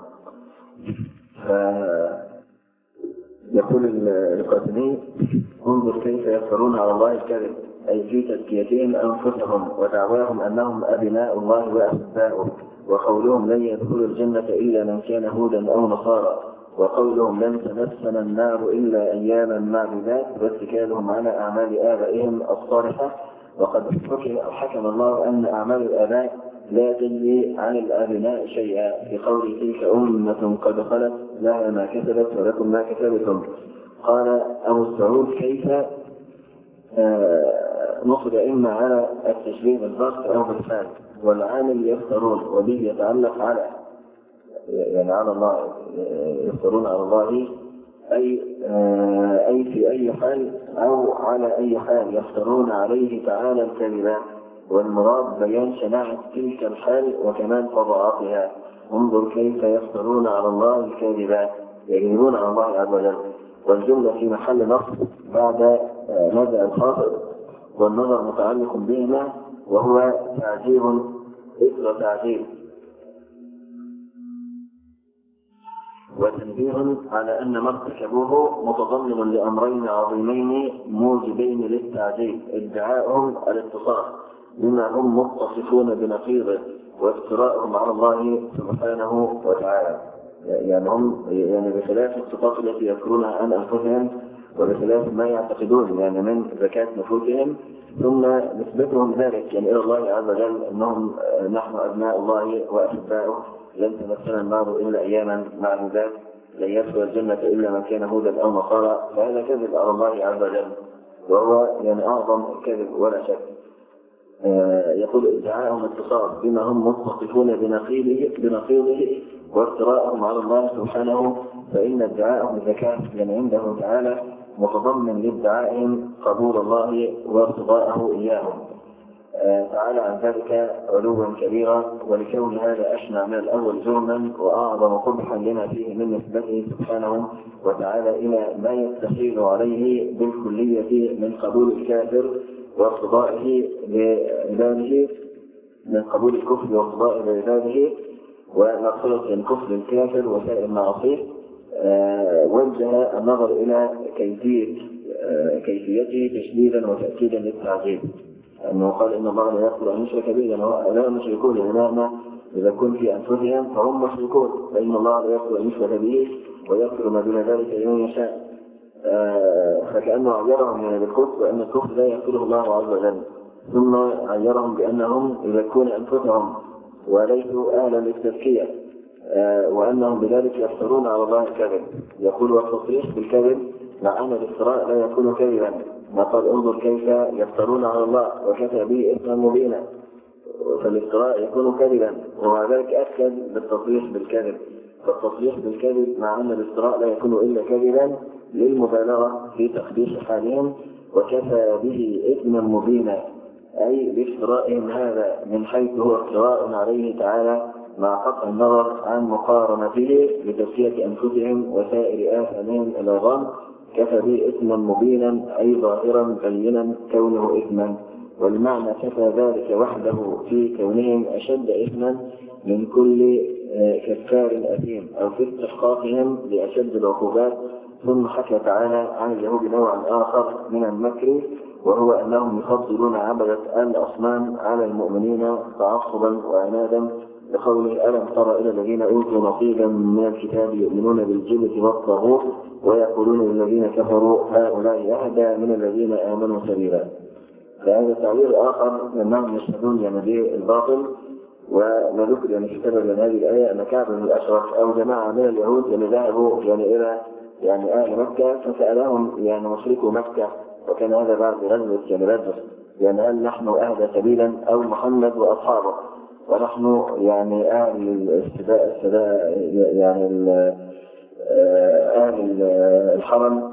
يقول القاسمي انظر كيف يفترون على الله الكذب أي في تزكيتهم أنفسهم ودعواهم أنهم أبناء الله وأحباؤه وقولهم لن يدخلوا الجنة إلا من كان هودا أو نصارى وقولهم لن تمسنا النار إلا أياما معدودات واتكالهم على أعمال آبائهم الصالحة. وقد حكم الله أن أعمال الآباء لا تجزي عن الأبناء شيئا في قول تلك أمة قد خلت لها ما كسبت ولكم ما كسبتم. قال أبو السعود كيف نصب إما على التشبيه بالضبط أو بالفعل والعامل يفترون وبه يتعلق على يعني على الله يفترون على الله أي في أي حال أو على أي حال يفترون عليه تعالى الكلمة والمراد بيان شناعة تلك الحال وكمان تضاعفها. انظر كيف يفترون على الله الكاذبات يكذبون على الله عز وجل. والجملة في محل نصب بعد ماذا الخاطئ والنظر متعلق بهما وهو تعجيب إثر تعجيب وتنبيه على أن ما ارتكبوه متضمن لأمرين عظيمين موجبين للتعجيب ادعاءهم الاتصال بما هم متصفون بنقيضه وافتراءهم على الله سبحانه وتعالى. يعني هم يعني بخلاف الصفات التي يذكرونها عن أنفسهم وبخلاف ما يعتقدون يعني من زكاة نفوسهم ثم نسبتهم ذلك يعني إلى الله عز وجل أنهم نحن أبناء الله وأحباؤه لن تمسنا النار إلا أياما معدودات لن يدخل الجنة إلا من كان هودا أو نصارى. فهذا كذب على الله عز وجل وهو يعني أعظم الكذب ولا شك. يقول ادعاءهم اتصال بما هم متصفون بنقيضه وافتراءهم على الله سبحانه فإن ادعاءهم زكاة يعني عنده تعالى متضمن لادعائهم قبول الله وارتضاءه إياهم تعالى عن ذلك علوا كبيرا. ولكون هذا أشنع من الأول جرما وأعظم قبحا لما فيه من نسبته سبحانه وتعالى إلى ما يستحيل عليه بالكلية من قبول الكافر وارتضائه لعباده من قبول الكفر وارتضائه لعباده ونصرة الكفر الكافر وسائر المعاصي. وجه النظر إلى كيفيته تشديدا وتأكيدا للتعجيب أنه قال إن الله لا يغفر أن يشرك به لا مشركون لأننا إذا كن في أنفسهم فهم مشركون فإن الله لا يغفر أن يشرك به ويغفر ما دون ذلك لمن يشاء. فكأنه عيرهم يعني بالكفر وأن الكفر لا يغفره الله عز وجل ثم عيرهم بأنهم يزكون أنفسهم وليسوا أهلا للتزكية وأنهم بذلك يفترون على الله الكذب. يقول والتصريح بالكذب مع أن الافتراء لا يكون كذبا ما قال انظر كيف يفترون على الله وكفى به إثما مبينا فالافتراء يكون كذبا ومع ذلك أكد بالتصريح بالكذب فالتصريح بالكذب مع أن الافتراء لا يكون إلا كذبا للمبالغة في تقديس حالهم، وكفى به إثما مبينا، أي بافترائهم هذا من حيث هو افتراء عليه تعالى مع قطع النظر عن مقارنته بتزكية أنفسهم وسائر آثامهم العظام، كفى به إثما مبينا أي ظاهرا بينا كونه إثما. والمعنى كفى ذلك وحده في كونهم أشد إثما من كل كفار أثيم، أو في استحقاقهم لأشد العقوبات. ثم حكى تعالى عن اليهود نوعا آخر من المكر، وهو أنهم يفضلون عبدة الأصنام على المؤمنين تعصبا وعنادا، بقوله ألم تر إلى الذين أوتوا نصيبا من الكتاب يؤمنون بالجبت والطاغوت ويقولون للذين كفروا هؤلاء أهدى من الذين آمنوا سبيلا. فهذا تعبير آخر أنهم يشهدون بالباطل. ونذكر في سبب هذه الآية أن كعب بن الأشرف أو جماعة من اليهود ذهبوا إلى أهل مكة، فسألهم مشركو مكة، وكان هذا بعد غزوة بدر، هل نحن أهدى سبيلا أو محمد وأصحابه، ونحن أهل السداء أهل الحرم،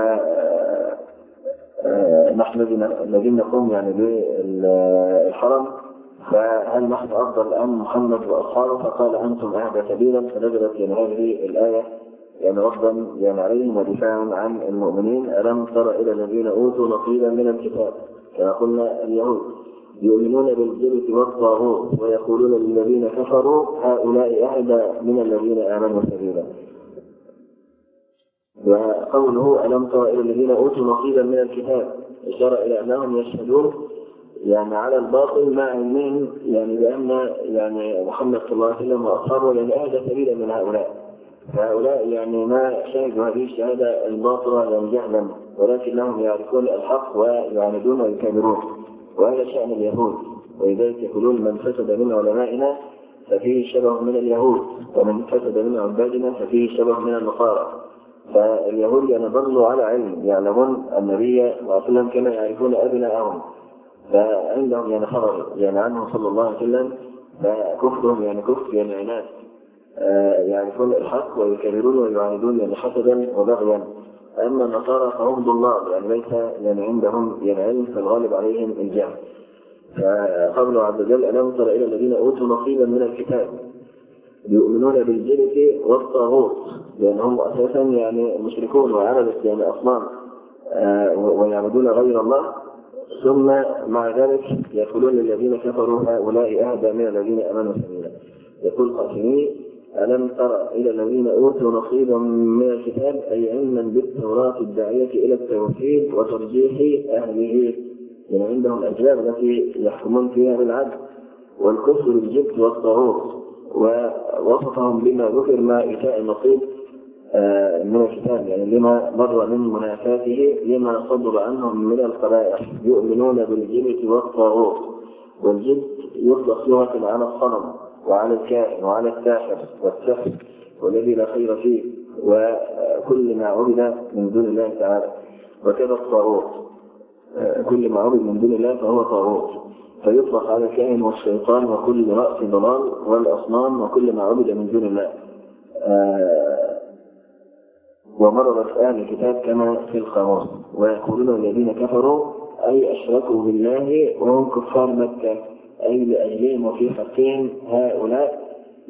ونحن الذين نقوم بالحرم، فهل نحن أفضل أم محمد وأصحابه؟ فقال أنتم أهدى سبيلا. فنزلت هذه الآية ردا عليهم ودفاعا عن المؤمنين. ألم تر إلى الذين أوتوا نصيبا من الكتاب، كما قلنا اليهود يؤمنون بالجبت والطاغوت ويقولون للذين كفروا هؤلاء أهدى من الذين آمنوا سبيلا. وقوله ألم تر إلى الذين أوتوا نصيبا من الكتاب إشارة إلى أنهم يشهدون على الباطل مع علمهم بأن محمد صلى الله عليه وسلم وأصحابه أهدى سبيلا من هؤلاء. فهؤلاء ما شهدوا هذه الشهادة الباطلة جهلا، ولكنهم يعرفون الحق ويعاندون ويكابرون، وهذا شأن اليهود. ولذلك يقولون من فسد من علمائنا ففيه شبه من اليهود، ومن فسد من عبادنا ففيه شبه من النصارى. فاليهود ضلوا على علم، يعلمون النبي صلى الله عليه وسلم كما يعرفون أبناءهم، فعندهم خبر عنه صلى الله عليه وسلم، فكفرهم كفر عناد، يعرفون الحق ويكررون ويعاندون حسدا وبغيا. أما النصارى فهم ضلال، ليس عندهم علم، فالغالب عليهم الجهل. فقوله عز وجل ألم تر إلى الذين أوتوا نصيبا من الكتاب يؤمنون بالجبت والطاغوت، لأنهم أساسا مشركون وعبدة أصنام ويعبدون غير الله، ثم مع ذلك يقولون للذين كفروا هؤلاء أهدى من الذين آمنوا سبيلا. يقول قاسمي ألم تر إلى الذين أوتوا نصيبا من الكتاب، أي علما بالتوراة الداعية إلى التوحيد وترجيح أهله، عندهم الأسباب التي يحكمون فيها بالعدل والكفر بالجبت والطاغوت، ووصفهم بما ذكر مع إيتاء النصيب من الكتاب، لما مر من منافاته لما صدر عنهم من القبائح. يؤمنون بالجبت والطاغوت، والجبت يطلق لغة على الصنم وعلى الكائن وعلى الساحر والسحر والذي لا خير فيه، وكل ما عبد من دون الله تعالى. وكذا الطاغوت، كل ما عبد من دون الله فهو طاغوت، فيطلق على الكائن والشيطان وكل رأس ضلال والأصنام وكل ما عبد من دون الله. ومرضت أهل الكتاب كما في القاموس. ويقولون الذين كفروا أي أشركوا بالله وهم كفار مكة، أي لأجلهم وفي حقهم هؤلاء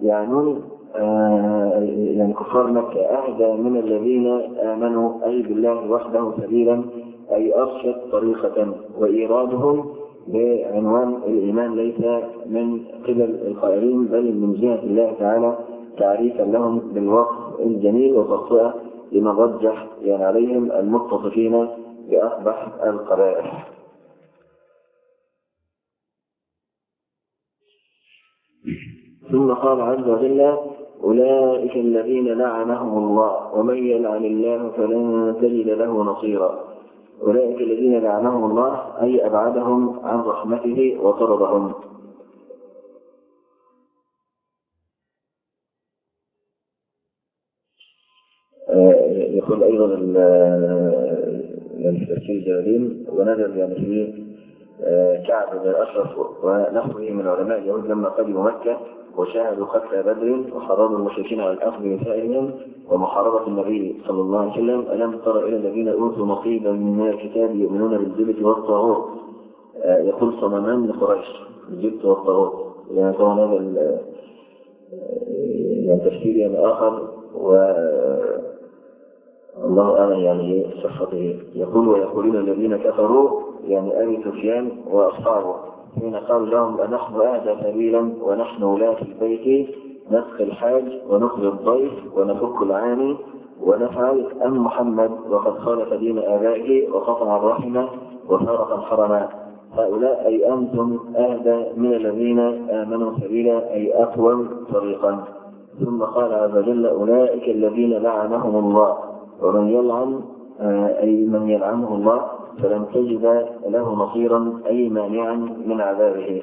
كفار مكة أهدى من الذين آمنوا، أي بالله وحده سبيلا، أي أرشد طريقة. وإيرادهم بعنوان الإيمان ليس من قبل القائلين بل من جهة الله تعالى، تعريفا لهم بالوصف الجميل وتطبيقا لمن رجح عليهم المتصفين بأقبح القبائح. ثم قال عز وجل أولئك الذين لعنهم الله ومن يلعن الله فلن تجد له نصيرا. أولئك الذين لعنهم الله أي أبعدهم عن رحمته وطردهم. يقول أيضا في تفسير جلالين ونزل في كعب بن الأشرف ونحوه من علماء اليهود لما قدموا مكة وشاهدوا قتل بدر وحرض المشركين على الأخذ بنسائهم ومحاربة النبي صلى الله عليه وسلم. ألم تر إلى الذين أوتوا نصيبا من الكتاب يؤمنون بالجبت والطاغوت. يقول صنمان لقريش الجبت والطاغوت، يعني طبعا هذا يعني تفسير يعني آخر الله أعلم يعني صفته. يقول ويقولون الذين كفروا يعني أبي سفيان وأصحابه حين قال لهم أنحن أهدى سبيلا ونحن ولاة البيت نسخ الحاج ونخذ الضيف ونفك العاني ونفعل أم محمد وقد خالف دين آبائه وقطع الرحمة وفارق الحرمات. هؤلاء أي أنتم أهدى من الذين آمنوا سبيلا أي أقوم طريقا. ثم قال عز وجل أولئك الذين لعنهم الله ومن يلعن أي من يلعنه الله فلن تجد له نصيرا أي مانعا من عذابه.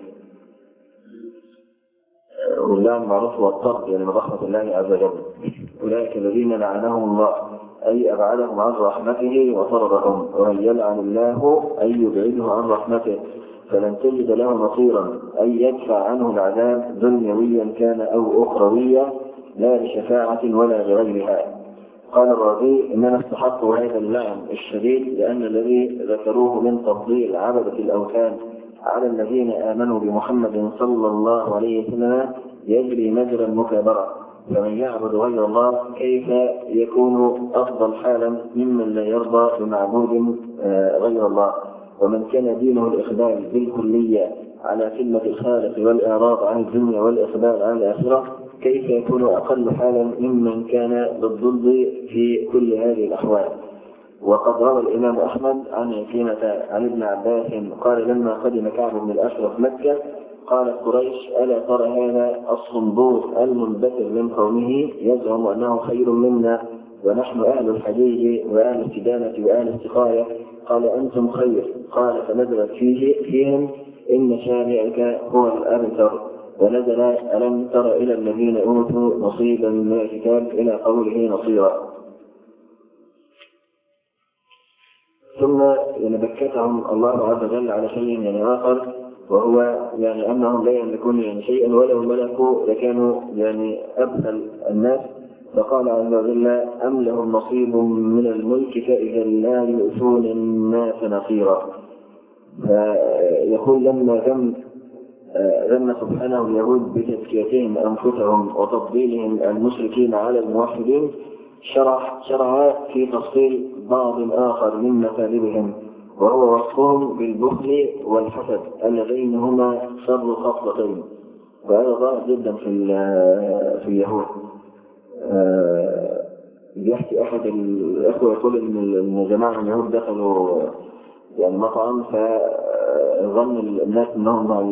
واللعن معروف هو الطرد يعني من رحمة الله عز وجل. أولئك الذين لعنهم الله أي أبعدهم عن رحمته وطردهم، ومن يلعن الله أي يبعده عن رحمته فلن تجد له نصيرا أي يدفع عنه العذاب دنيويا كان أو أخرويا لا لشفاعة ولا لغيرها. قال الرازي إننا استحقوا هذا اللعن الشديد لأن الذي ذكروه من تفضيل عبدة الأوثان على الذين آمنوا بمحمد صلى الله عليه وسلم يجري مجرى المكابرة، فمن يعبد غير الله كيف يكون أفضل حالا ممن لا يرضى بمعبود غير الله. ومن كان دينه الإقبال بالكلية على كلمة الخالق والإعراض عن الدنيا والإقبال على الآخرة كيف يكون أقل حالا ممن كان بالضد في كل هذه الأحوال. وقد روى الإمام أحمد عن عكرمة عن ابن عباس قال لما قدم كعب بن الأشرف مكة قالت قريش ألا ترى هذا الصنبور المنبثر من قومه يزعم أنه خير منا ونحن أهل الحديد وأهل السدانة وأهل السقاية قال أنتم خير. قال فنزلت فيهم إن شارعك هو الأبتر ونزل ألم تر إلى الذين أوتوا نصيبا من الكتاب إلى قوله نصيرا. ثم بكتهم الله عز وجل على شيء يعني آخر وهو يعني أنهم لا يملكون يعني شيئا ولو ملكوا لكانوا يعني أبخل الناس. فقال عز وجل أم لهم نصيب من الملك فإذا لا يؤتون الناس نصيرا. فيقول لما ذم سبحانه اليهود بتزكيتهم أنفسهم وتفضيلهم المشركين على الموحدين شرع في تفصيل بعض آخر من مثالبهم وهو وصفهم بالبخل والحسد اللذين هما شر خصلتين. وهذا ظاهر جدا في اليهود. بيحكي أحد الأخوة يقول إن جماعة اليهود دخلوا يعني مطعم فظن الناس إنهم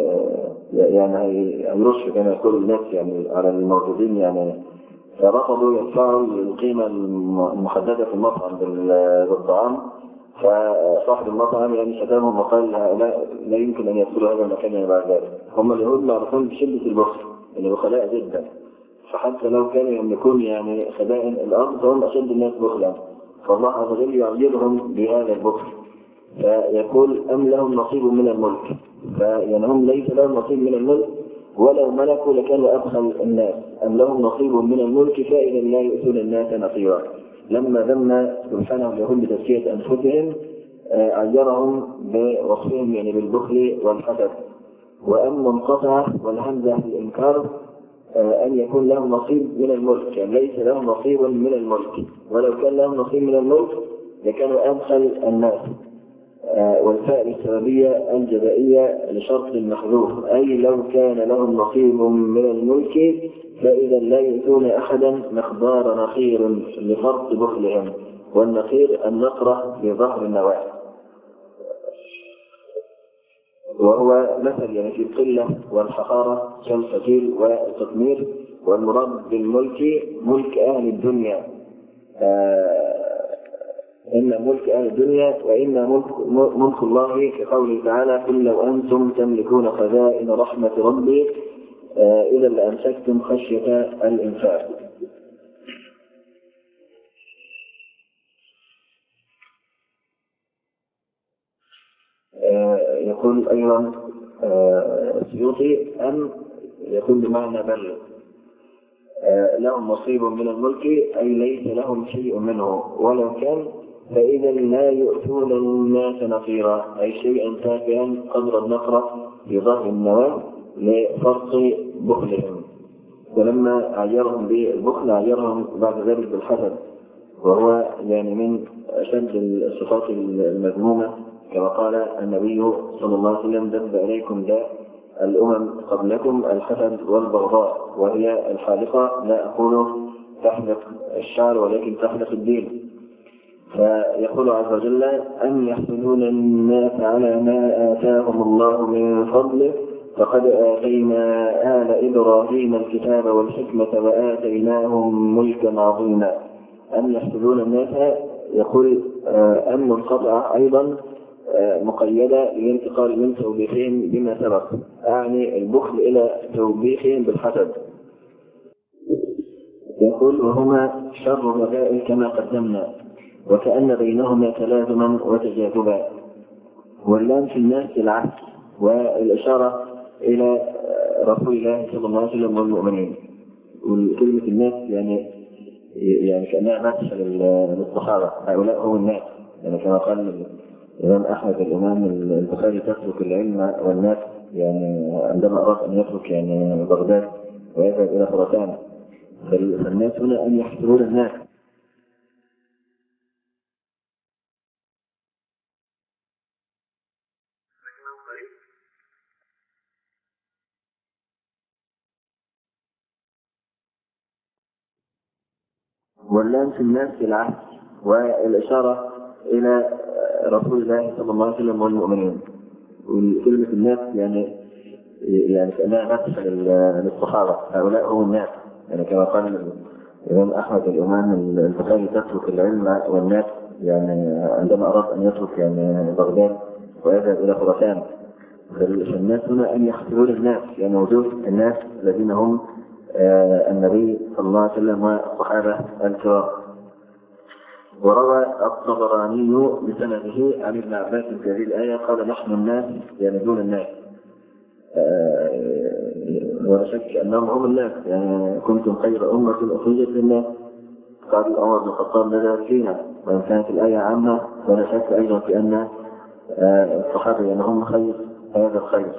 يعني يرشوا كما يقول الناس يعني على الموجودين يعني فرفضوا يدفعوا القيمة المحددة في المطعم بالطعام. فصاحب المطعم يعني شتمهم وقال لا يمكن أن يدخلوا هذا المكان يعني بعد ذلك. هم اليهود معروفين بشدة البخل يعني بخلاء جدا، فحتى لو كانوا يملكون يعني خزائن الأرض فهم أشد الناس بخلا، فالله عز وجل يعذبهم بهذا البخل. فيقول أم لهم نصيب من الملك، فيعني هم ليس لهم نصيب من الملك ولو ملكوا لكانوا أبخل الناس. أم لهم نصيب من الملك فإذا لا يؤتون الناس نصيرا. لما ذم سبحانه اليهود بتزكية أنفسهم عيرهم بوصفهم يعني بالبخل والحسد. وأما انقطع والهمزة في الإنكار أن يكون لهم نصيب من الملك، يعني ليس لهم نصيب من الملك، ولو كان لهم نصيب من الملك لكانوا أبخل الناس. والفاء السببية الجزائية لشرط المحذوف أي لو كان لهم نصيب من الملك فإذا لا يؤتون أحدا مقدار نخير لفرط بخلهم، والنخير النقرة بظهر النواة وهو مثل يعني في القلة والحقارة كالفتيل والتطمير. والمراد بالملك ملك أهل الدنيا، إما ملك أهل الدنيا وإما ملك الله كقوله تعالى قل لو أنتم تملكون خزائن رحمة ربي إذا لأمسكتم خشية الإنفاق. يقول أيضا السيوطي أم يكون بمعنى بل لهم نصيب من الملك أي ليس لهم شيء منه، ولو كان فإذا لا يؤتون الناس نصيرا، أي شيئا تافها قدر النقرة في ظهر النواة لفرط بخلهم. ولما عيرهم بالبخل عيرهم بعد ذلك بالحسد، وهو يعني من أشد الصفات المذمومة، كما قال النبي صلى الله عليه وسلم: دب إليكم داء الأمم قبلكم الحسد والبغضاء، وهي الحالقة، لا أقول تحلق الشعر ولكن تحلق الدين. فيقول عز وجل: أن يحسدون الناس على ما آتاهم الله من فضله فقد آتينا آل إبراهيم الكتاب والحكمة وآتيناهم ملكا عظيما. أن يحسدون الناس، يقول أن منقطع أيضا مقيدة للانتقال من توبيخهم بما سبق، أعني البخل إلى توبيخهم بالحسد. يقول: وهما شر الرذائل كما قدمنا، وكأن بينهما تلازما وتجاذبا. واللام في الناس العهد، والإشارة إلى رسول الله صلى الله عليه وسلم والمؤمنين. وكلمة الناس يعني كأنها مدح للصحابة، هؤلاء هم الناس، يعني كما قال الإمام أحمد الإمام البخاري: تترك العلم والناس، يعني عندما أراد أن يترك يعني بغداد ويذهب إلى خراسان. فالناس هنا أن يحسدون الناس. واللام في الناس العهد، والإشارة إلى رسول الله صلى الله عليه وسلم والمؤمنين. وكلمة الناس يعني كأنها مدح للصحابة، هؤلاء هم الناس، يعني كما قال الإمام أحمد الإمام البخاري: تترك العلم والناس، يعني عندما أراد أن يترك يعني بغداد ويذهب إلى خراسان. فالناس هنا أن يحسدون الناس، يعني وجود الناس الذين هم النبي صلى الله عليه وسلم والصحابة الكرام. وروى الطبراني بسنده عن ابن عباس في هذه الآية قال: نحن الناس، يعني دون الناس، ولا شك أنهم هم الناس، يعني كنتم خير أمة أخرجت للناس. قال عمر بن الخطاب: نزلت فينا، وإن كانت الآية عامة ولا شك أيضا في أن الصحابة يعني هم خير هذا الخير.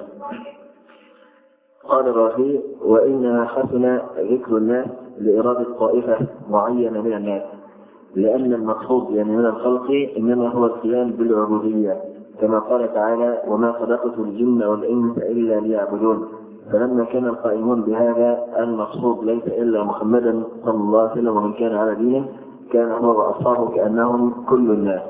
قال الرازي: وإنها حسن ذكر الناس لإرادة طائفة معينة من الناس، لأن المقصود يعني من الخلق إنما هو القيام بالعبودية، كما قال تعالى: وما خلقت الجن والإنس إلا ليعبدون. فلما كان القائمون بهذا المقصود ليس إلا محمدا صلى الله عليه وسلم ومن كان على دينه، كان هو وأصحابه كأنهم كل الناس.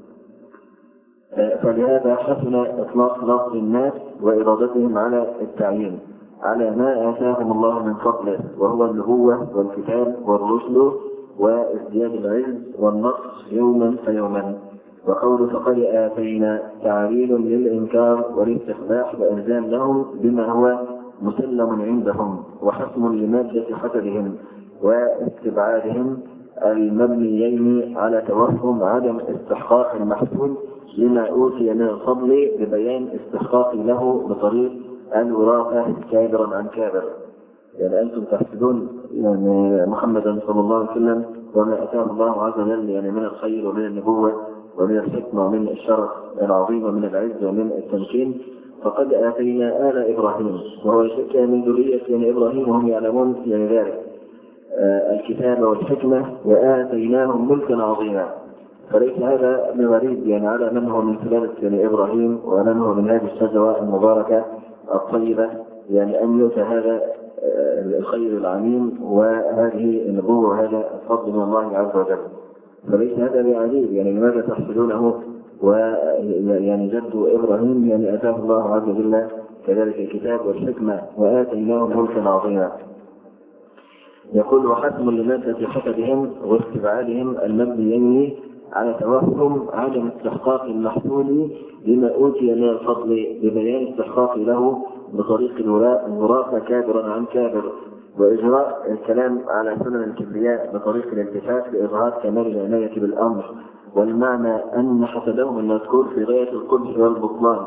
فلهذا حسن إطلاق لفظ الناس وإرادتهم على التعيين على ما آتاهم الله من فضله، وهو النبوة والكتاب والرسل وازدياد العلم والنصر يوما فيوما. وقول فقد آتينا تعليل للإنكار والاستخباح وإلزام لهم بما هو مسلم عندهم، وحسم لمادة حسدهم واستبعادهم المبنيين على توهم عدم استحقاق المحسود لما أوتي من الفضل ببيان استحقاق له بطريق الوراثة كابرا عن كابر. يعني أنتم تحسدون يعني محمدا صلى الله عليه وسلم وما أتاه الله عز وجل يعني من الخير ومن النبوة ومن الحكمة ومن الشرف العظيم ومن العز ومن التمكين. فقد آتينا آل إبراهيم، وهو كان من ذرية يعني إبراهيم وهم يعلمون يعني ذلك، الكتاب والحكمة وآتيناهم ملكا عظيما. فليس هذا بغريب يعني على من هو من سلالة يعني إبراهيم ومن هو من هذه الشجرة المباركة الطيبة، يعني أن يؤتى هذا الخير العميم وهذه النبوة وهذا الفضل من الله عز وجل. فليس هذا بعجيب، يعني لماذا تحسدونه ويعني جد إبراهيم يعني آتاه الله عز وجل كذلك الكتاب والحكمة وآتيناه ملكا عظيما. يقول: وحسم لمادة حسدهم واستبعادهم المبنيين على توهم عدم استحقاق المحسود لما أوتي من الفضل ببيان استحقاق له بطريق الوراثة كابرا عن كابر، وإجراء الكلام على سنن الكبرياء بطريق الالتفات لإظهار كمال العناية بالأمر. والمعنى أن حسدهم المذكور في غاية القبح والبطلان،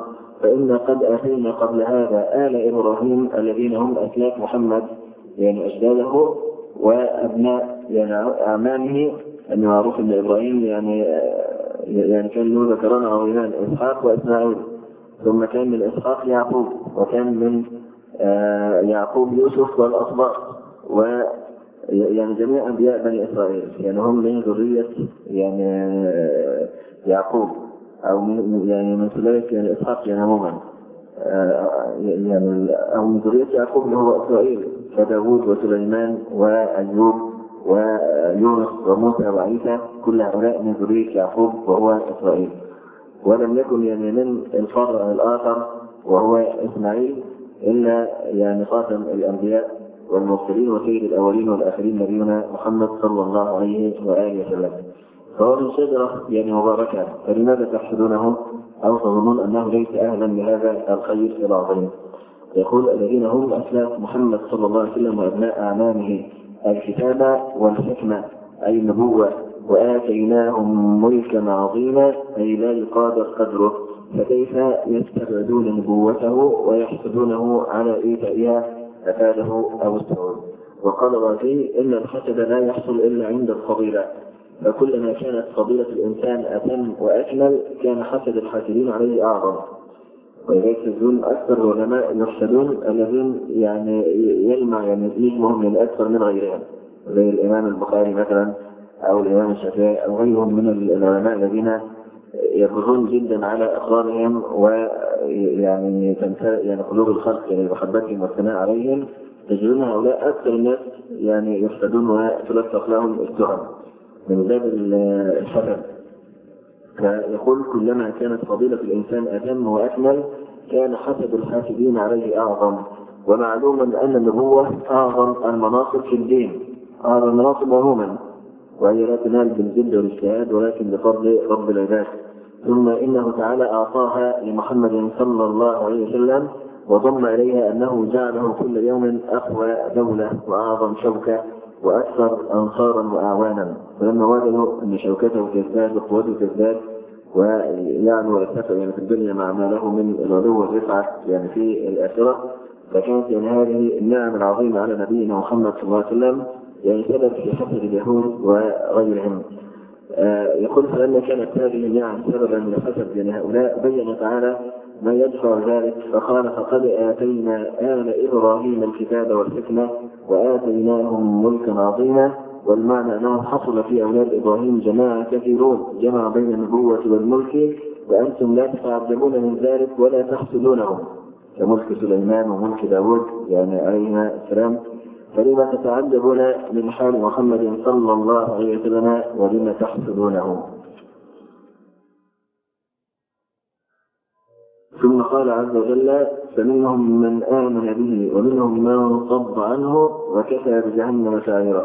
فإن قد آتينا قبل هذا آل إبراهيم الذين هم أسلاف محمد يعني أجداده وأبناء يعني أعمامه، أن معروف أن إبراهيم يعني كان له ذكران عظيمان إسحاق وإسماعيل، ثم كان من إسحاق يعقوب، وكان من يعقوب يوسف والأصباط، ويعني جميع أنبياء بني إسرائيل يعني هم من ذرية يعني يعقوب أو من سلالة يعني إسحاق يعني عموما يعني أو من ذرية يعقوب اللي هو إسرائيل كداود وسليمان وأيوب ويونس وموسى وعيسى، كل هؤلاء من ذرية يعقوب وهو إسرائيل. ولم يكن يعني من الفرع الآخر وهو إسماعيل إلا يعني خاتم الأنبياء والمرسلين وسيد الأولين والآخرين نبينا محمد صلى الله عليه وآله وسلم. فهو من شجرة يعني مباركة، فلماذا تحسدونه أو تظنون أنه ليس أهلا لهذا الخير العظيم؟ يقول الذين هم أسلاف محمد صلى الله عليه وسلم وأبناء أعمامه الكتاب والحكمة أي النبوة، وآتيناهم ملكا عظيما أي لا يقادر قدره، فكيف يستبعدون نبوته ويحسدونه على إيتائها أفاده أو السعود. وقال الرازي إن الحسد لا يحصل إلا عند الفضيلة، فكلما كانت فضيلة الإنسان أتم وأكمل كان حسد الحاسدين عليه أعظم. ولذلك تجدون أكثر العلماء يحسدون الذين يعني يلمع يعني نجمهم من أكثر من غيرهم، زي الإمام البخاري مثلا أو الإمام الشافعي أو غيرهم من العلماء الذين يفوزون جدا على أقرانهم ويعني يعني قلوب الخلق يعني محبتهم والثناء عليهم. تجدون هؤلاء أكثر الناس يعني يحسدون وتلصق لهم التهم من باب الحسد. فيقول كلما كانت فضيلة الإنسان أتم وأكمل كان حسد الحاسدين عليه أعظم. ومعلوم أن النبوة أعظم المناصب في الدين، أعظم المناصب عموما، وهي لا تنال بالجد والاجتهاد ولكن بفضل رب العباد. ثم إنه تعالى أعطاها لمحمد صلى الله عليه وسلم وضم إليها أنه جعله كل يوم أقوى دولة وأعظم شوكة وأكثر أنصارا وأعوانا، فلما وجدوا أن شوكته تزداد وقوته تزداد ويعني ويرتفع يعني في الدنيا مع ما له من العلو والرفعة يعني في الآخرة، فكانت يعني هذه النعم العظيمة على نبينا محمد صلى الله عليه وسلم يعني سبب في حسد اليهود وغيرهم. يقول فلما كانت هذه النعم سببا لحسد يعني هؤلاء بين تعالى ما يدفع ذلك فقال فقد آتينا آل إبراهيم الكتاب والحكمة وآتيناهم ملكا عظيما. والمعنى أنه حصل في أولاد إبراهيم جماعة كثيرون جمع بين النبوة والملك، وأنتم لا تتعجبون من ذلك ولا تحسدونهم كملك سليمان وملك داود يعني عليهما السلام. فلما تتعجبون من حال محمد صلى الله عليه وسلم ولما تحسدونه؟ ثم قال عز وجل فمنهم من آمن به ومنهم من صد عنه وكفى بجهنم سعيرا.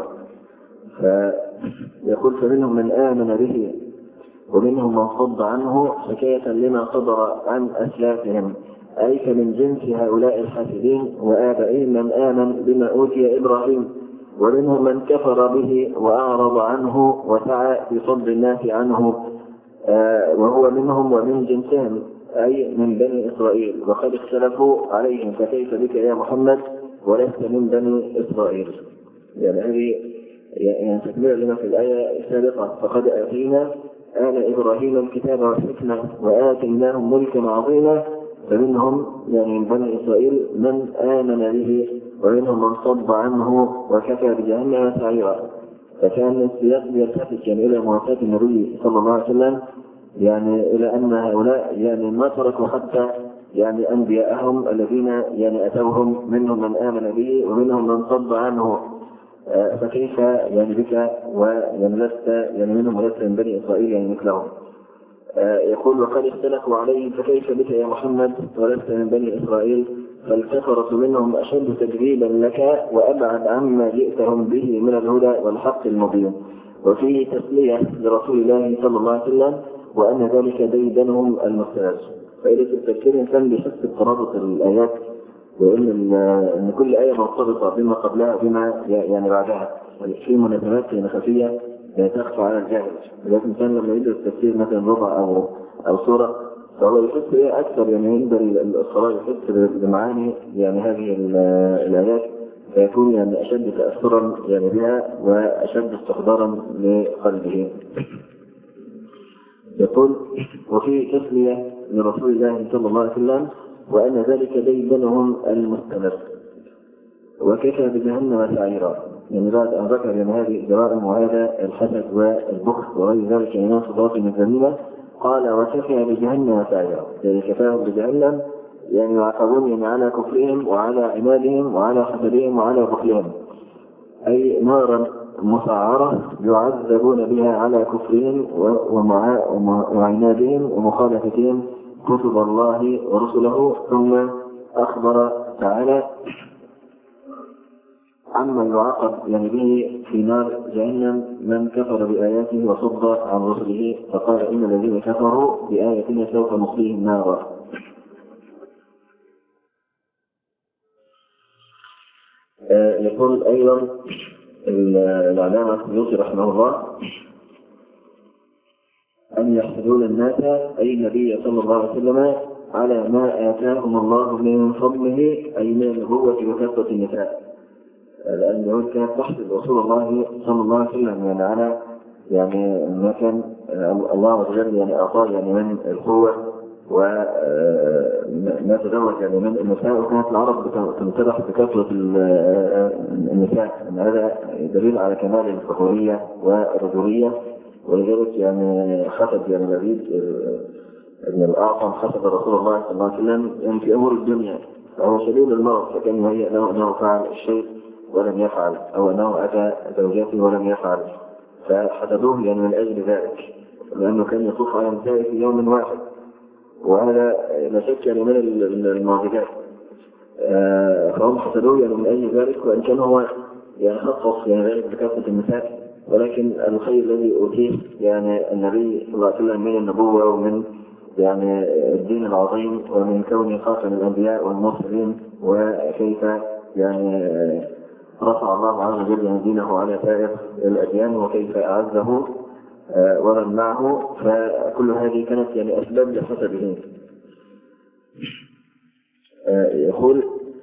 فيقول فمنهم من آمن به ومنهم من صد عنه حكاية لما صدر عن أسلافهم، أي فمن جنس هؤلاء الحاسدين وآبائهم من آمن بما أوتي إبراهيم، ومنهم من كفر به وأعرض عنه وسعى في صد الناس عنه وهو منهم ومن جنسهم أي من بني إسرائيل، وقد اختلفوا عليهم فكيف بك يا محمد ولست من بني إسرائيل. يعني هذه يعني تكملة لما في الآية السابقة فقد آتينا آل إبراهيم الكتاب والحكمة وآتيناهم ملكا عظيما، فمنهم يعني من بني إسرائيل من آمن به ومنهم من صد عنه وكفى بجهنم سعيرا. فكان السياق يلتفت يعني إلى موافاة النبي صلى الله عليه وسلم يعني إلى أن هؤلاء يعني ما تركوا حتى يعني أنبياءهم الذين يعني أتوهم، منهم من آمن به ومنهم من صد عنه، فكيف يعني بك ويعني لست يعني منهم ولست من بني إسرائيل يعني مثلهم. يقول وقد اختلفوا عليه فكيف بك يا محمد ولست من بني إسرائيل، فالكفرة منهم أشد تكذيبا لك وأبعد عما جئتهم به من الهدى والحق المبين. وفيه تسلية لرسول الله صلى الله عليه وسلم وأن ذلك ديدنهم المستهز. فإذا التفكير كان بحس ترابط الآيات وإن كل آية مرتبطة بما قبلها وبما يعني بعدها، في مناسبات خفية لا تخفى على الجاهل. لكن كان لما يدرس التفسير مثلا ربع أو سورة فهو يحس إيه أكثر يعني عند الصلاة، يحس بمعاني يعني هذه الآيات، فيكون يعني أشد تأثرا يعني بها وأشد استحضارا لقلبه. يقول: وفي تسمية لرسول الله صلى الله عليه وسلم وأن ذلك ديدنهم المستمر وكفى بجهنم سعيرا. يعني بعد أن ذكر يعني هذه الجرائم وهذا الحسد والبخل وغير ذلك من صفات الذميمة، قال: وكفى بجهنم سعيرا، يعني كفاهم بجهنم، يعني يعاقبون يعني على كفرهم وعلى عنادهم وعلى حسدهم وعلى بخلهم، أي نارا مسعرة يعذبون بها على كفرهم وعنادهم ومخالفتهم كتب الله ورسله. ثم أخبر تعالى عما يعاقب يعني به في نار جهنم من كفر بآياته وصد عن رسله، فقال: إن الذين كفروا بآياتنا سوف نصليهم نارا. يقول أيضا العلامة السيوطي رحمه الله: أن يحسدون الناس أي النبي صلى الله عليه وسلم على ما آتاهم الله من فضله، أي من النبوة وكثرة النساء، لأن اليهود كانت تحسد رسول الله صلى الله عليه وسلم يعني على يعني ما كان الله عز وجل يعني أعطاه يعني من القوة وما تزوج يعني من النساء، وكانت العرب تمتدح بكثرة النساء، أن هذا دليل على كمال الفخورية والرجولية. ولذلك يعني حسد يعني لبيد ابن الأعصم حسد رسول الله صلى الله عليه وسلم يعني في أمور الدنيا، فهو شديد المرض، فكان يهيأ له أنه فعل الشيء ولم يفعل، أو أنه أتى زوجاته ولم يفعل، فحسدوه يعني من أجل ذلك، لأنه كان يطوف على النساء في يوم واحد، وهذا لا شك يعني من المعجزات. فهم حسدوه يعني من أجل ذلك، وإن كان هو يعني خصص يعني ذلك بكثرة النساء، ولكن الخير الذي أوتيه يعني النبي صلى الله عليه وسلم من النبوة ومن يعني الدين العظيم ومن كونه خاتم الأنبياء والمرسلين، وكيف يعني رفع الله عز وجل يعني دينه على سائر الأديان، وكيف أعزه ومنعه، فكل هذه كانت يعني أسباب لحسده. يقول: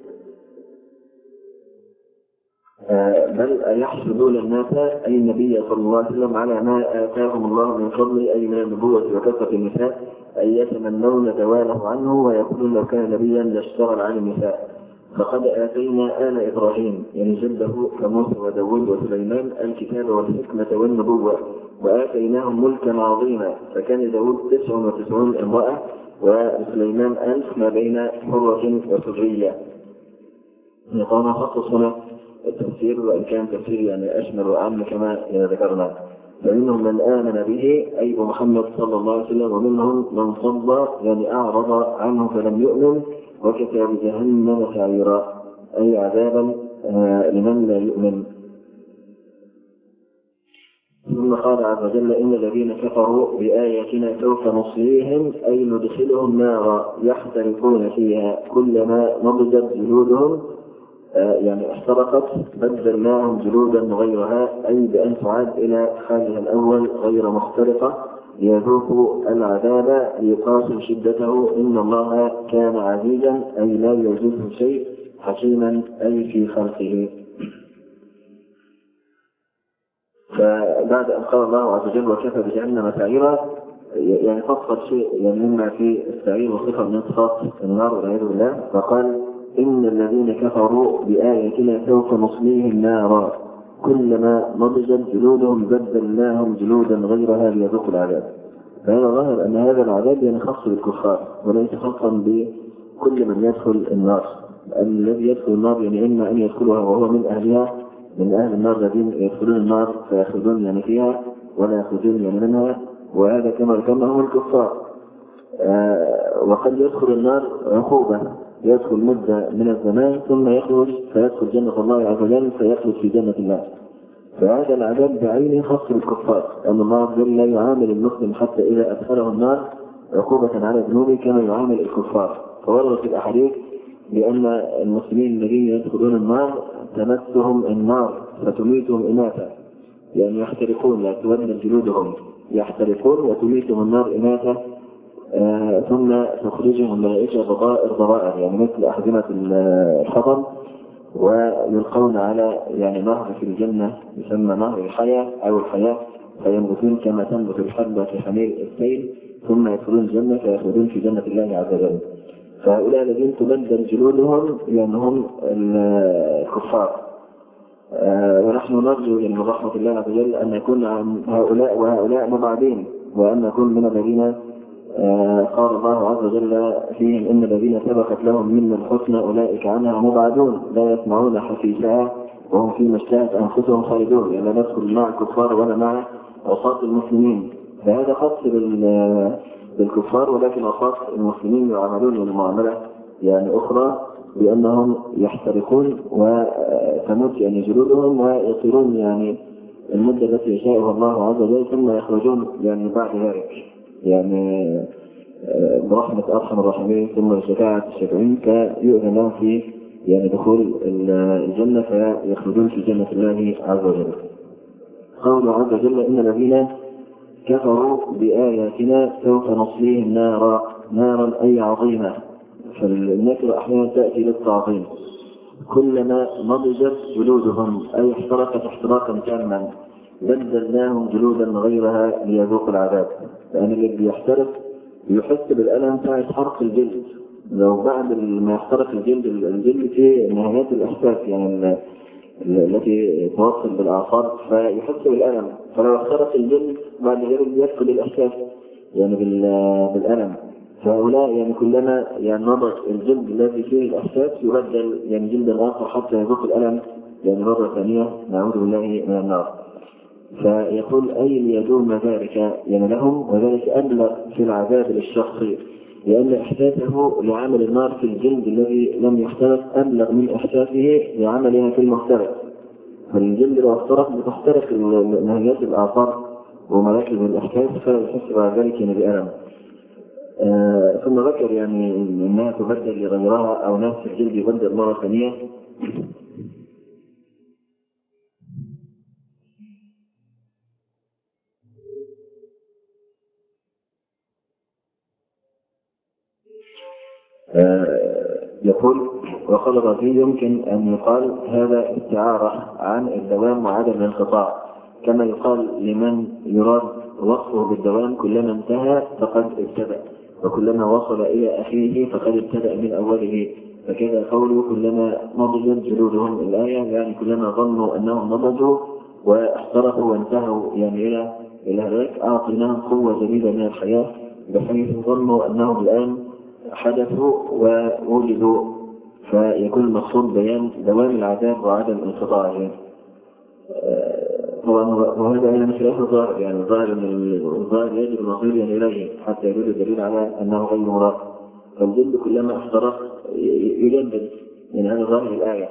بل يحسدون الناس أي النبي صلى الله عليه وسلم على ما آتاهم الله من فضله، أي من النبوة وكثرة النساء، أي يتمنون زواله عنه ويقولون لو كان نبيا لاشتغل عن النساء. فقد آتينا آل إبراهيم يعني جده كموسى وداود وسليمان الكتاب والحكمة والنبوة وآتيناهم ملكا عظيما، فكان داود 99 امرأة وسليمان 1000 ما بين حرة وسرية. نقوم نخصص هنا التفسير، وإن كان تفسير يعني أشمل وأعم كما ذكرنا. فمنهم من آمن به أي محمد صلى الله عليه وسلم، ومنهم من صد يعني أعرض عنه فلم يؤمن، وكفى بجهنم سعيرا أي عذابا لمن لا يؤمن. ثم قال عز وجل: إن الذين كفروا بآياتنا سوف نصليهم أي ندخلهم نارا يحترقون فيها كلما نضجت جلودهم يعني احترقت بدلناهم جلودا غيرها، أي بأن تعاد إلى حالها الأول غير مخترقة ليذوقوا العذاب ليقاسوا شدته. إن الله كان عزيزا أي لا يعجزه شيء، حكيما أي في خلقه. فبعد أن قال الله عز وجل: وكفى بجهنم سعيرا، يعني فصل شيء يعني مما في السعير وصفة من صفات النار والعياذ بالله، فقال: إن الذين كفروا بآياتنا سوف نصليهم نارا كلما نضجت جلودهم بدلناهم جلودا غيرها ليذوقوا العذاب. فهذا ظاهر أن هذا العذاب يعني خاص بالكفار وليس خاصا بكل من يدخل النار. الذي يدخل النار يعني إما أن يدخلها وهو من أهلها، من أهل النار الذين يدخلون النار فيخرجون يعني فيها ولا يخرجون يعني منها، وهذا كما ذكرنا هم الكفار. وقد يدخل النار عقوبة، يدخل مدة من الزمان ثم يخرج فيدخل جنة الله عز وجل فيخرج في جنة الله. فهذا العذاب بعينه خاص بالكفار، أن الله عز وجل لا يعامل المسلم حتى إذا أدخله النار عقوبة على ذنوبه كما يعامل الكفار. فورد في الأحاديث بأن المسلمين الذين يدخلون النار تمسهم النار فتميتهم إماتة، يعني يحترقون لا تودن جلودهم، يحترقون وتميتهم النار إماتة، ثم تخرجهم الملائكة ضرائر يعني مثل أحزمة الحطب، ويلقون على يعني نهر في الجنة يسمى نهر الحياة أو الحياة، فينبتون كما تنبت الحبة في حميل السيل، ثم يدخلون الجنة فيخلدون في جنة الله عز وجل. فهؤلاء الذين تبدل جلودهم لأنهم الكفار، ونحن نرجو من رحمة الله عز وجل أن يكون عن هؤلاء وهؤلاء مبعدين، وأن نكون من الذين قال الله عز وجل فيهم إن الذين سبقت لهم منا الحسنى أولئك عنها مبعدون لا يسمعون حسيسها وهم فيما اشتهت أنفسهم خالدون. يعني لا ندخل مع الكفار ولا مع عصاة المسلمين، فهذا خاص بالكفار، ولكن عصاة المسلمين يعاملون المعاملة يعني أخرى بأنهم يحترقون وتموت يعني جلودهم ويصيرون يعني المدة التي يشاءها الله عز وجل، ثم يخرجون يعني بعد ذلك يعني برحمة أرحم الراحمين ثم بشفاعة الشافعين فيؤذن لهم في يعني دخول الجنة فيخرجون في جنة الله عز وجل. قوله عز وجل إن الذين كفروا بآياتنا سوف نصليهم نارا أي عظيمة، فالنكرة أحيانا تأتي للتعظيم. كلما نضجت جلودهم أي احترقت احتراقا تاما بدلناهم جلودا غيرها ليذوقوا العذاب، لأن اللي بيحترق يحس بالألم ساعة حرق الجلد، لو بعد ما يحترق الجلد في نهايات الإحساس يعني التي توصل بالأعصاب فيحس بالألم، فلو احترق الجلد بعد ذلك يفقد الإحساس يعني بالألم. فهؤلاء يعني كلما يعني نضج الجلد الذي فيه الإحساس يبدل يعني جلدا آخر حتى يذوق الألم يعني مرة ثانية، نعوذ بالله من النار. فيقول أي ليدوم ذلك يعني لهم، وذلك أبلغ في العذاب للشخص لأن إحساسه لعمل النار في الجلد الذي لم يحترق أبلغ من إحساسه لعملها في المحترق. فالجلد لو احترق بتحترق نهايات الأعصاب ومراكز الإحساس فيحس بعد ذلك بألم. ثم ذكر يعني أنها تبدل لغيرها أو نفس الجلد يبدل مرة ثانية. يقول وقال الرازي يمكن أن يقال هذا استعارة عن الدوام وعدم الانقطاع، كما يقال لمن يراد وصفه بالدوام كلما انتهى فقد ابتدأ، وكلما وصل إلى أخيه فقد ابتدأ من أوله. فكذا قوله كلما نضجت جلودهم الآية يعني كلما ظنوا أنهم نضجوا واحترقوا وانتهوا يعني إلى ذلك أعطيناهم قوة جديدة من الحياة بحيث ظنوا أنهم الآن حدثوا ووجدوا، فيكون المقصود بيان دوام العذاب وعدم انقطاعه. وهذا هنا مثل الظاهر يعني الظاهر يجب النظير يعني إليه حتى يوجد الدليل على أنه غير مراد، فالجلد كلما احترق يجدد يعني هذا ظاهر الآية.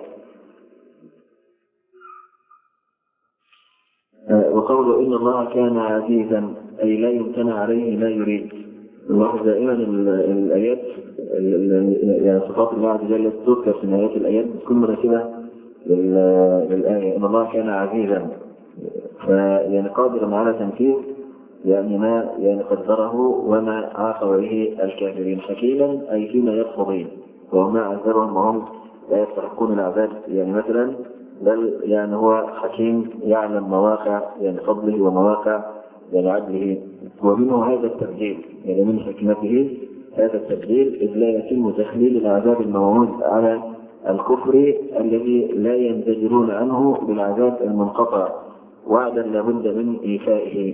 وقوله إن الله كان عزيزا أي لا يمتنع عليه ما يريد. الله دائما الآيات يعني صفات الله عز وجل تذكر في نهاية الآيات تكون مناسبة للآية. إن الله كان عزيزا فيعني قادرا على تنفيذ يعني ما يعني قدره وما عاقب به الكافرين، حكيما أي فيما يقضي وما عذرهم وهم لا يستحقون العذاب يعني مثلا، بل يعني هو حكيم يعلم مواقع يعني فضله ومواقع يعني عدله. ومنه هذا التبديل يعني من حكمته هذا التبديل إذ لا يتم تخليل العذاب الموعود على الكفر الذي لا ينزجرون عنه بالعذاب المنقطع وعدا لابد من إيفائه.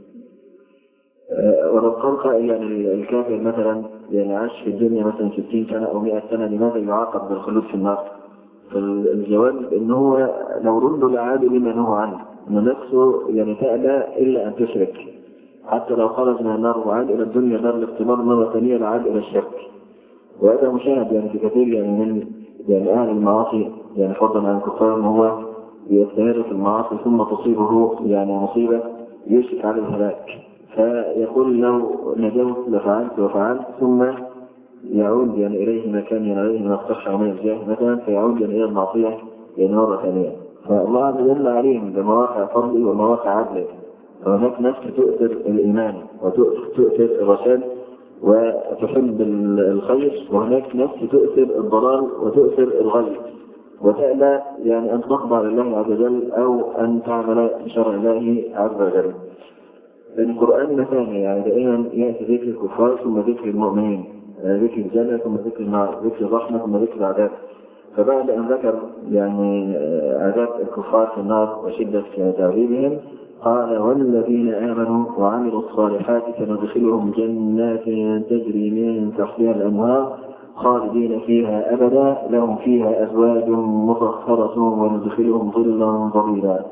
ولو قال قائل يعني الكافر مثلا يعني عاش في الدنيا مثلا 60 سنة أو 100 سنة لماذا يعاقب بالخلود في النار؟ فالجواب إنه لو ردوا لعاد لما نهوا عنه، إنه نفسه يعني تأبى إلا أن تشرك، حتى لو خرج من النار وعاد إلى الدنيا دار الاختبار مرة ثانية لعاد إلى الشرك. وهذا مشاهد يعني في كثير يعني من يعني أهل المعاصي يعني فضلا عن الكفار أنه هو يستمر في المعاصي ثم تصيبه يعني مصيبة يشرك على الهلاك، فيقول لو نجوت لفعلت وفعلت ثم يعود يعني إليه ما كان ينعيه من الصحة ومن الجاه مثلا فيعود يعني إلى المعصية يعني مرة ثانية. فالله عز وجل عليهم بمواقع فضله ومواقع عدله. فهناك ناس تؤثر الإيمان وتؤثر الرشاد وتحب الخير، وهناك نفس تؤثر الضلال وتؤثر الغي، وتأبى يعني أن تخضع لله عز وجل أو أن تعمل بشرع الله عز وجل. القرآن مثاني، يعني دائما يأتي ذكر الكفار ثم ذكر المؤمنين، ذكر الجنة ثم ذكر النار، ذكر الرحمة ثم ذكر العذاب. فبعد أن ذكر يعني عذاب الكفار في النار وشدة تعذيبهم قال والذين آمنوا وعملوا الصالحات سندخلهم جنات تجري من تحتها الأنهار خالدين فيها أبدا لهم فيها أزواج مطهرة وندخلهم ظلا ظليلا.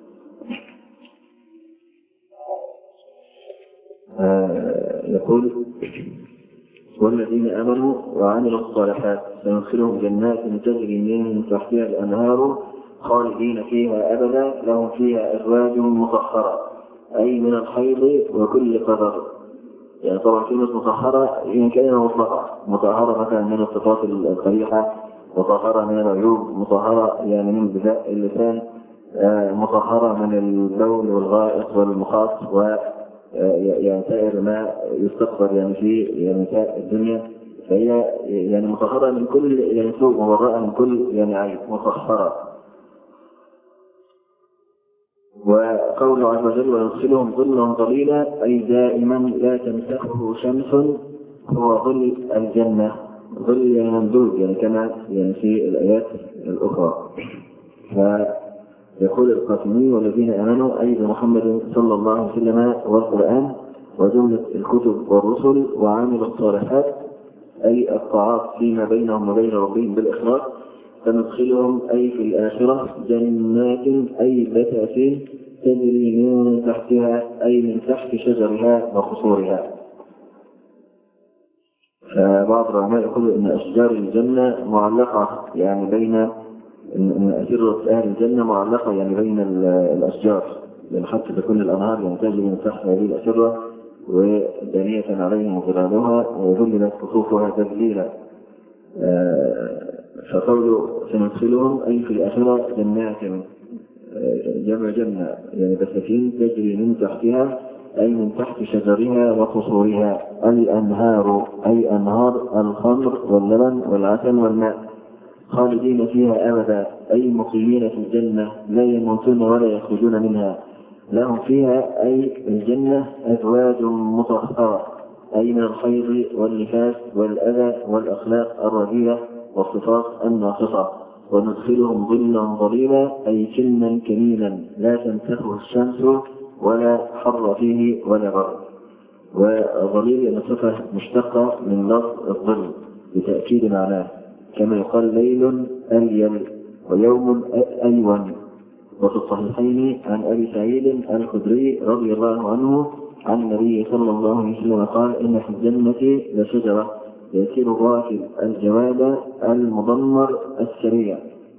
يقول والذين آمنوا وعملوا الصالحات سندخلهم جنات تجري من تحتها الأنهار خالدين فيها أبدا لهم فيها أزواج مطهرة أي من الحيض وكل قدر. يعني طبعا كلمة مطهرة إن كلمة مطلقة، مطهرة مثلا من الصفات القبيحة، مطهرة من العيوب، مطهرة يعني من بذاء اللسان، مطهرة من البول والغائط والمخاط و يعني سائر ما يستقبل يعني في يعني الدنيا، فهي يعني مطهرة من كل يعني سوء وبراءة من كل يعني عيب، مطهرة. وقول عز وجل ويدخلهم ظلا ظليلا أي دائما لا تمسحه شمس هو ظل الجنة، ظل يعني ممدود يعني كما يعني في الآيات الأخرى. يقول القاسمي والذين آمنوا أي بمحمد صلى الله عليه وسلم والقرآن وجملة الكتب والرسل وعامل الصالحات أي الطاعات فيما بينهم وبين ربهم بالإخلاص فندخلهم أي في الآخرة جنات أي بساتين تجري من تحتها أي من تحت شجرها وقصورها. فبعض العلماء يقول إن أشجار الجنة معلقة يعني بين إن أسرة أهل الجنة معلقة يعني بين الأشجار، لأن حتى تكون الأنهار يعني تجري من تحت هذه الأسرة ودانية عليهم ظلالها وذللت قطوفها تذليلا. فقوله سندخلهم أي في الآخرة جنات جمع جنة يعني بساتين تجري من تحتها أي من تحت شجرها وقصورها الأنهار أي أنهار الخمر واللبن والعسل والماء خالدين فيها أبدا أي مقيمين في الجنة لا يموتون ولا يخرجون منها لهم فيها أي الجنة أزواج مطهرة أي من الحيض والنفاس والأذى والأخلاق الرذيلة والصفات الناقصة وندخلهم ظلا ظليلا أي سنا كمينا لا تمسكه الشمس ولا حر فيه ولا برد. وظليل صفة مشتقة من لفظ الظل بتأكيد معناه كما يقال ليل أليل ويوم أيون. وفي الصحيحين عن أبي سعيد الخدري رضي الله عنه عن النبي صلى الله عليه وسلم قال إن في الجنة لشجرة يسير الراكب الجواد المضمر السريع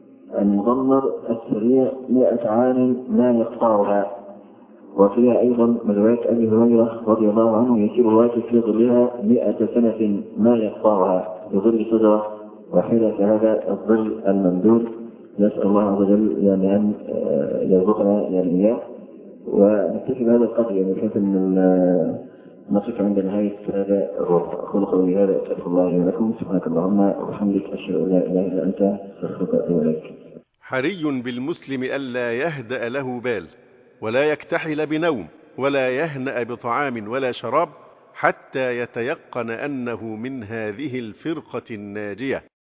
100 عام ما يقطعها. وفيها أيضا من رواية أبي هريرة رضي الله عنه يسير الراكب في ظلها 100 سنة ما يقطعها بظل شجرة واحدة كهذا الظل الممدود. نسأل الله عز وجل يعني أن يرزقنا يعني إياه. ونكتفي بهذا القدر يعني بحيث أن نقف عند نهاية هذا الربع. أقول قولي هذا أستغفر الله لي ولكم سبحانك اللهم وبحمدك أشهد أن لا إله إلا أنت أستغفرك وأتوب إليك. حري بالمسلم ألا يهدأ له بال ولا يكتحل بنوم ولا يهنأ بطعام ولا شراب حتى يتيقن أنه من هذه الفرقة الناجية.